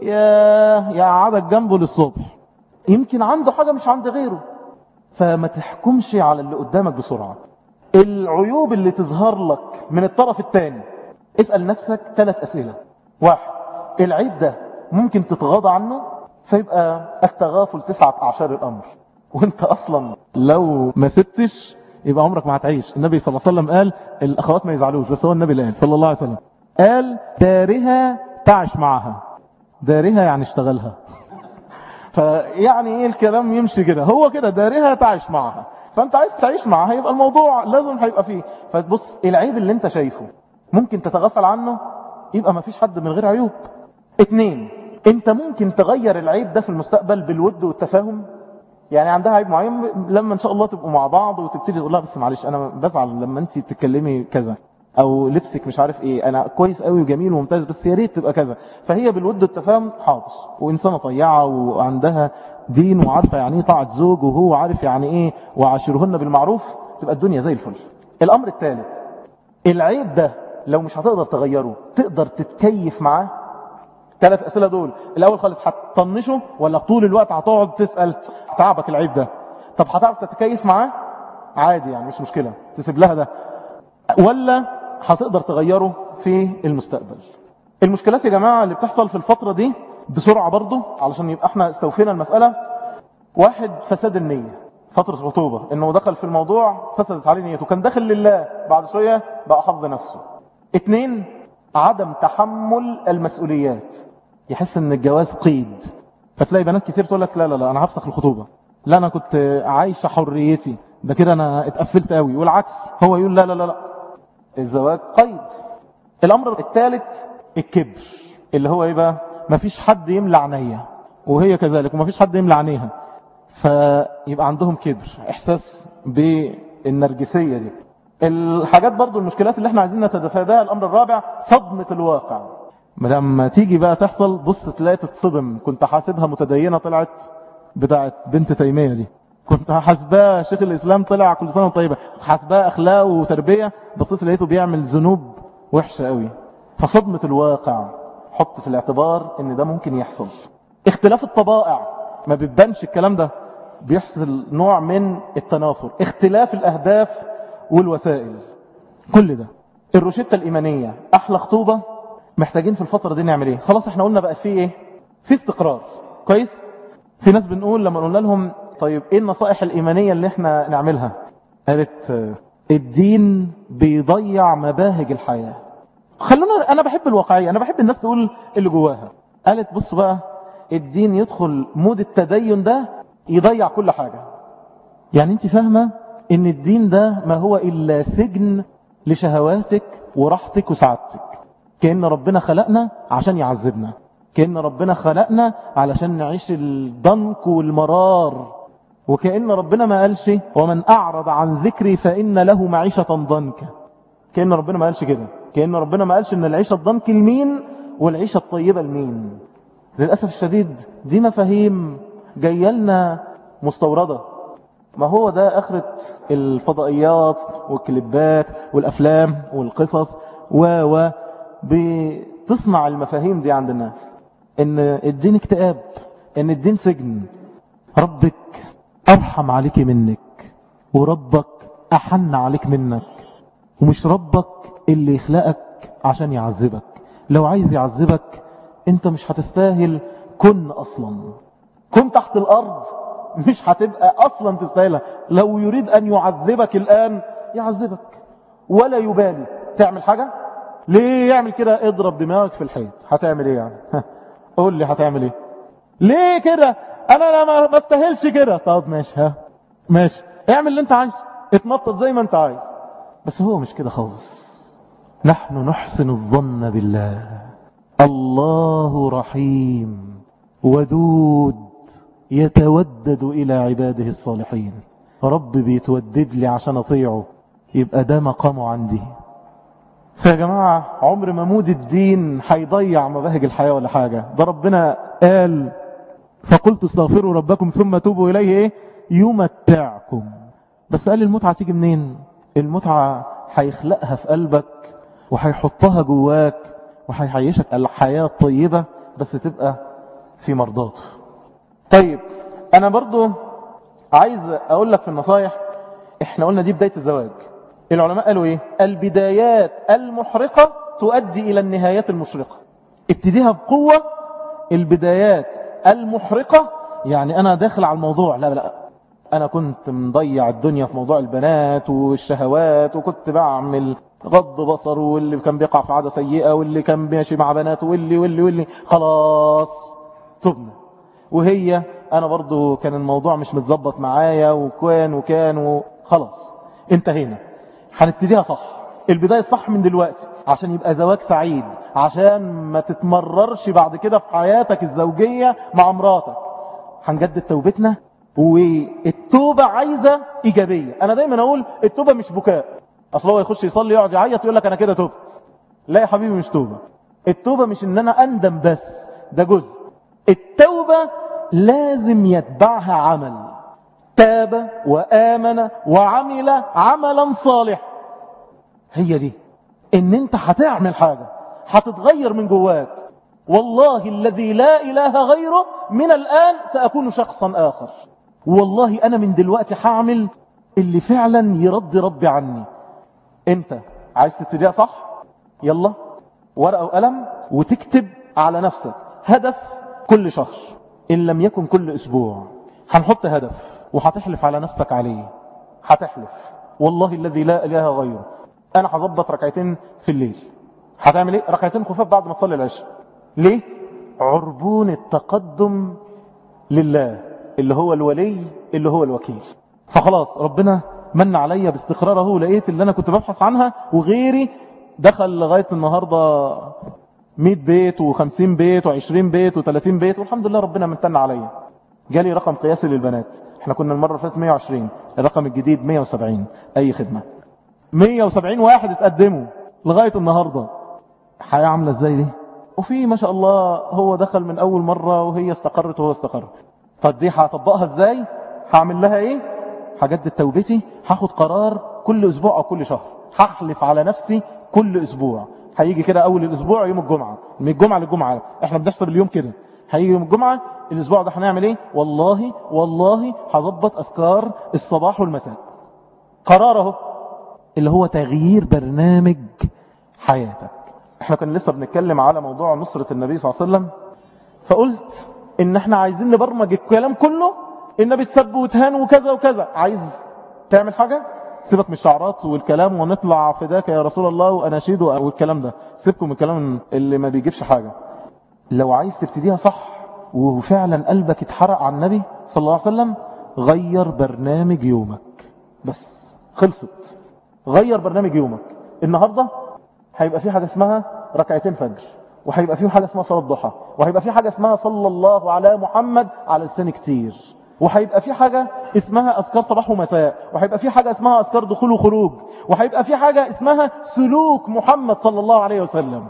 يا قعدك جنبه للصبح، يمكن عنده حاجة مش عند غيره. فما تحكمش على اللي قدامك بسرعة. العيوب اللي تظهر لك من الطرف الثاني اسأل نفسك 3 أسئلة. 1، العيب ده ممكن تتغاضى عنه؟ فيبقى التغافل 9 أعشار الأمر، وانت أصلا لو ما سبتش يبقى عمرك ما هتعيش. النبي صلى الله عليه وسلم قال الأخوات ما يزعلوش، بس هو النبي اللي قال صلى الله عليه وسلم قال دارها تعش معها. دارها يعني اشتغلها. فيعني ايه الكلام يمشي كده، هو كده دارها تعش معها. فانت عايز تعيش معها يبقى الموضوع لازم هيبقى فيه. فتبص العيب اللي انت شايفه ممكن تتغافل عنه، يبقى ما فيش حد من غير عيوب. 2، انت ممكن تغير العيب ده في المستقبل بالود والتفاهم. يعني عندها عيب معين، لما ان شاء الله تبقوا مع بعض وتبتدي تقول لها بس معلش انا بزعل لما انت تتكلمي كذا، او لبسك مش عارف ايه، انا كويس قوي وجميل وممتاز بس يا ريت تبقى كذا. فهي بالود والتفاهم حاضر، وانسانه طيعه وعندها دين وعارفه يعني ايه طاعه زوج، وهو عارف يعني ايه وعاشرهن بالمعروف، تبقى الدنيا زي الفل. الامر الثالث، العيب ده لو مش هتقدر تغيره تقدر تتكيف معاه. 3 أسئلة دول. الأول خالص، هتطنشه ولا طول الوقت هتقعد تسأل تعبك العيب ده؟ طب هتعرف تتكيف معاه عادي يعني مش مشكلة تسيب لها ده، ولا هتقدر تغيره في المستقبل؟ المشكلات يا جماعة اللي بتحصل في الفترة دي بسرعة برضو علشان يبقى احنا استوفينا المسألة. 1، فساد النية. فترة الخطوبة انه دخل في الموضوع فسدت عليه نيته، كان داخل لله، بعد شوية بقى حظ نفسه. 2، عدم تحمل المسؤوليات، يحس ان الجواز قيد. فتلاقي بنات كتير تقول لك لا لا لا انا هفسخ الخطوبة، لا انا كنت عايشة حريتي، ده كده انا اتقفلت قوي. والعكس، هو يقول لا لا لا لا الزواج قيد. الامر الثالث، الكبر، اللي هو ايه بقى؟ مفيش حد يملى عينيا، وهي كذلك ومفيش حد يملى عينيها، فيبقى عندهم كبر، احساس بالنرجسية دي. الحاجات برضو المشكلات اللي احنا عايزين نتفاداها. الامر الرابع، صدمة الواقع. لما تيجي بقى تحصل بص تلاقي تتصدم، كنت حاسبها متدينة طلعت بتاعت بنت تيمية دي، كنت حاسبها شيخ الاسلام طلع كل سنة طيبة، حاسبها اخلاق وتربية، بصيت لقيته بيعمل ذنوب وحشة قوي. فصدمة الواقع حط في الاعتبار ان ده ممكن يحصل. اختلاف الطبائع، ما بيبانش الكلام ده، بيحصل نوع من التنافر. اختلاف الاهداف والوسائل، كل ده. الروشتة الإيمانية، أحلى خطوبة محتاجين في الفترة دي نعمل ايه؟ خلاص احنا قلنا بقى فيه ايه؟ في استقرار كويس. في ناس بنقول لما قلنا لهم طيب ايه النصائح الإيمانية اللي احنا نعملها؟ قالت الدين بيضيع مباهج الحياة. خلونا، انا بحب الواقعية، انا بحب الناس تقول اللي جواها. قالت بص بقى، الدين يدخل مود التدين ده يضيع كل حاجة. يعني انت فاهمة ان الدين ده ما هو الا سجن لشهواتك وراحتك وسعادتك. كأن ربنا خلقنا عشان يعذبنا، كأن ربنا خلقنا علشان نعيش الضنك والمرار، وكأن ربنا ما قالش ومن أعرض عن ذكري فإن له معيشة ضنكا. كأن ربنا ما قالش كده، كأن ربنا ما قالش ان العيشة الضنك لمين والعيشة الطيبة لمين. للأسف الشديد دي مفاهيم جايه لنا مستوردة. ما هو ده آخرة الفضائيات والكليبات والأفلام والقصص بتصنع المفاهيم دي عند الناس، ان الدين اكتئاب، ان الدين سجن. ربك أرحم عليك منك، وربك أحن عليك منك، ومش ربك اللي يخلقك عشان يعذبك. لو عايز يعذبك انت مش هتستاهل كن أصلا، كن تحت الأرض مش هتبقى أصلا تستاهلها. لو يريد أن يعذبك الآن يعذبك ولا يبالي. تعمل حاجة ليه يعمل كده؟ اضرب دماغك في الحيط. هتعمل ايه يعني؟ قول لي هتعمل ايه؟ ليه كده؟ انا ما استاهلش كده. طب ماشي، ماشي، اعمل اللي انت عايزه، اتنطط زي ما انت عايز. بس هو مش كده خالص. نحن نحسن الظن بالله، الله رحيم ودود يتودد إلى عباده الصالحين. رب بيتودد لي عشان أطيعه، يبقى ده مقامه عندي. فيا جماعة عمر ما مود الدين هيضيع مباهج الحياة ولا حاجة. ده ربنا قال فقلت استغفروا ربكم ثم توبوا إليه ايه؟ يمتعكم. بس قال المتعة تيجي منين؟ المتعة هيخلقها في قلبك وهيحطها جواك وهيعيشك الحياة الطيبة، بس تبقى في مرضاته. طيب انا برضو عايز اقول لك في النصايح، احنا قلنا دي بداية الزواج. العلماء قالوا ايه؟ البدايات المحرقة تؤدي الى النهايات المشرقة. ابتديها بقوة. البدايات المحرقة يعني انا داخل على الموضوع لا لا انا كنت مضيع الدنيا في موضوع البنات والشهوات، وكنت بعمل غض بصره، واللي كان بيقع في عادة سيئة، واللي كان ماشي مع بناته، واللي خلاص تبنا. وهي انا برضو كان الموضوع مش متظبط معايا، وكان خلاص انتهينا. هنبتديها صح، البداية الصح من دلوقتي عشان يبقى زواج سعيد، عشان ما تتمررش بعد كده في حياتك الزوجية مع مراتك. هنجدد توبتنا، والتوبة عايزة إيجابية. أنا دايما أقول التوبة مش بكاء، أصل هو يخش يصلي يقعد يعيط يقول لك أنا كده توبت. لا يا حبيبي، مش توبة. التوبة مش إن أنا أندم بس، ده جزء. التوبة لازم يتبعها عمل. تاب وآمن وعمل عملا صالحا. هي دي إن أنت هتعمل حاجة، هتتغير من جواك. والله الذي لا إله غيره من الآن سأكون شخصا آخر. والله أنا من دلوقتي هعمل اللي فعلا يرضي ربي عني. أنت عايز تبتديها صح؟ يلا ورقة وقلم وتكتب على نفسك هدف كل شهر، إن لم يكن كل أسبوع. هنحط هدف وهتحلف على نفسك عليه. هتحلف والله الذي لا إله غيره أنا هظبط ركعتين في الليل. هتعمل إيه؟ ركعتين خفاف بعد ما تصلي العشاء. ليه؟ عربون التقدم لله، اللي هو الولي، اللي هو الوكيل. فخلاص ربنا من عليا باستقراره، لقيت اللي أنا كنت ببحث عنها وغيري دخل لغاية النهاردة 100 بيت و50 بيت و20 بيت و30 بيت، والحمد لله ربنا منتن عليا. جالي رقم قياسي للبنات، احنا كنا المرة فاتت 120، الرقم الجديد 170. أي خدمة. 170 واحد اتقدموا لغاية النهاردة. حياة عاملة ازاي دي؟ وفي ما شاء الله هو دخل من أول مرة وهي استقرت وهو استقر. فدي هطبقها ازاي؟ هعمل لها ايه؟ هجدد توبتي، هاخد قرار كل أسبوع أو كل شهر، هحلف على نفسي كل أسبوع. هيجي كده أول الأسبوع يوم الجمعة، من الجمعة للجمعة، احنا بنحسب اليوم كده. هيجي يوم الجمعة الأسبوع ده هنعمل ايه؟ والله هظبط أذكار الصباح والمساء. قراره اللي هو تغيير برنامج حياتك. احنا كنا لسه بنتكلم على موضوع نصرة النبي صلى الله عليه وسلم، فقلت ان احنا عايزين نبرمج الكلام كله. النبي تسب وتهان وكذا وكذا. عايز تعمل حاجة؟ سيبك من الشعارات والكلام ونطلع فداك يا رسول الله وأناشيد والكلام ده. سيبكم من الكلام اللي ما بيجيبش حاجة. لو عايز تبتديها صح وفعلا قلبك اتحرق على النبي صلى الله عليه وسلم، غير برنامج يومك. بس خلصت. غير برنامج يومك. النهاردة هيبقى في حاجة اسمها ركعتين فجر، وهيبقى في حاجة اسمها صلاة ضحى، وهيبقى في حاجة اسمها صلى الله على محمد على لسان كتير، وهيبقى في حاجة اسمها أذكار صباح ومساء، وهيبقى في حاجة اسمها أذكار دخول وخروج، وهيبقى في حاجة اسمها سلوك محمد صلى الله عليه وسلم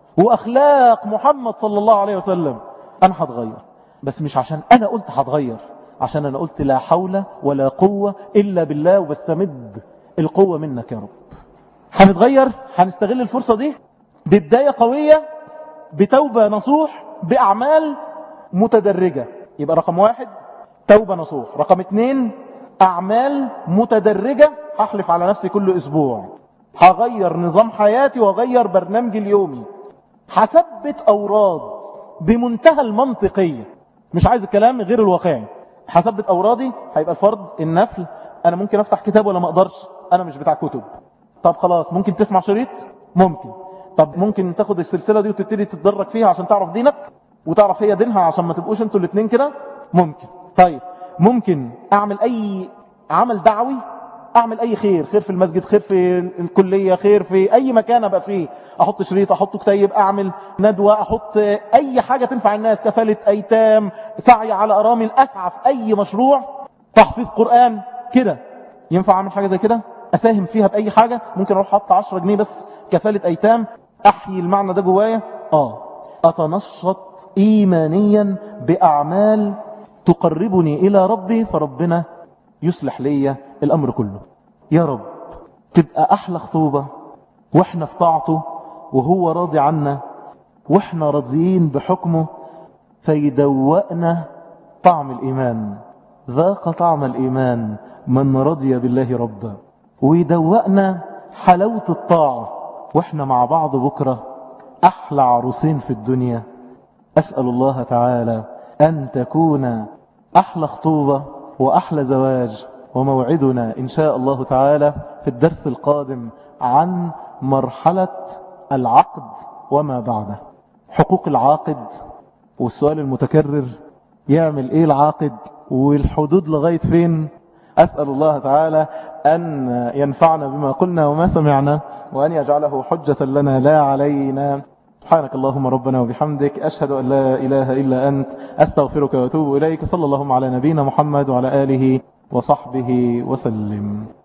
وأخلاق محمد صلى الله عليه وسلم. أنا هتغير، بس مش عشان أنا قلت هتغير، عشان أنا قلت لا حول ولا قوة إلا بالله، وبستمد القوة منك يا رب. هنتغير، هنستغل الفرصة دي ببداية قوية، بتوبة نصوح، بأعمال متدرجة. يبقى رقم 1 توبة نصوح، رقم 2 أعمال متدرجة. هحلف على نفسي كل أسبوع هغير نظام حياتي وغير برنامجي اليومي. هثبت أوراد بمنتهى المنطقية، مش عايز الكلام غير الواقعي. هثبت أورادي. هيبقى الفرض النفل، أنا ممكن أفتح كتاب ولا ما أقدرش؟ أنا مش بتاع كتب. طب خلاص، ممكن تسمع شريط؟ ممكن. طب ممكن تاخد السلسلة دي وتبتدي تتدرج فيها عشان تعرف دينك وتعرف هي دينها، عشان ما تبقوش انتوا الاثنين كده. ممكن. طيب ممكن اعمل اي عمل دعوي، اعمل اي خير في المسجد، خير في الكلية، خير في اي مكان ابقى فيه. احط شريط، احط كتيب، اعمل ندوة، احط اي حاجة تنفع الناس، كفالة ايتام، سعي على ارامل، اسعى في اي مشروع، تحفيظ قرآن كده. ينفع اعمل حاجة زي كده؟ اساهم فيها باي حاجة. ممكن اروح احط 10 جنيه بس كفالة ايتام، احيي المعنى ده جوايا. اتنشط ايمانيا باعمال تقربني الى ربي، فربنا يصلح لي الامر كله. يا رب تبقى احلى خطوبة واحنا في طاعته وهو راضي عنا واحنا راضيين بحكمه، فيدوقنا طعم الايمان. ذاق طعم الايمان من رضي بالله ربا. ويدوقنا حلاوة الطاعة واحنا مع بعض بكرة احلى عروسين في الدنيا. اسأل الله تعالى ان تكون احلى خطوبة واحلى زواج. وموعدنا ان شاء الله تعالى في الدرس القادم عن مرحلة العقد وما بعده، حقوق العاقد، والسؤال المتكرر يعمل ايه العاقد، والحدود لغاية فين. أسأل الله تعالى أن ينفعنا بما قلنا وما سمعنا، وأن يجعله حجة لنا لا علينا. سبحانك اللهم ربنا وبحمدك، أشهد أن لا إله إلا أنت، أستغفرك وأتوب إليك. صلى الله على نبينا محمد وعلى آله وصحبه وسلم.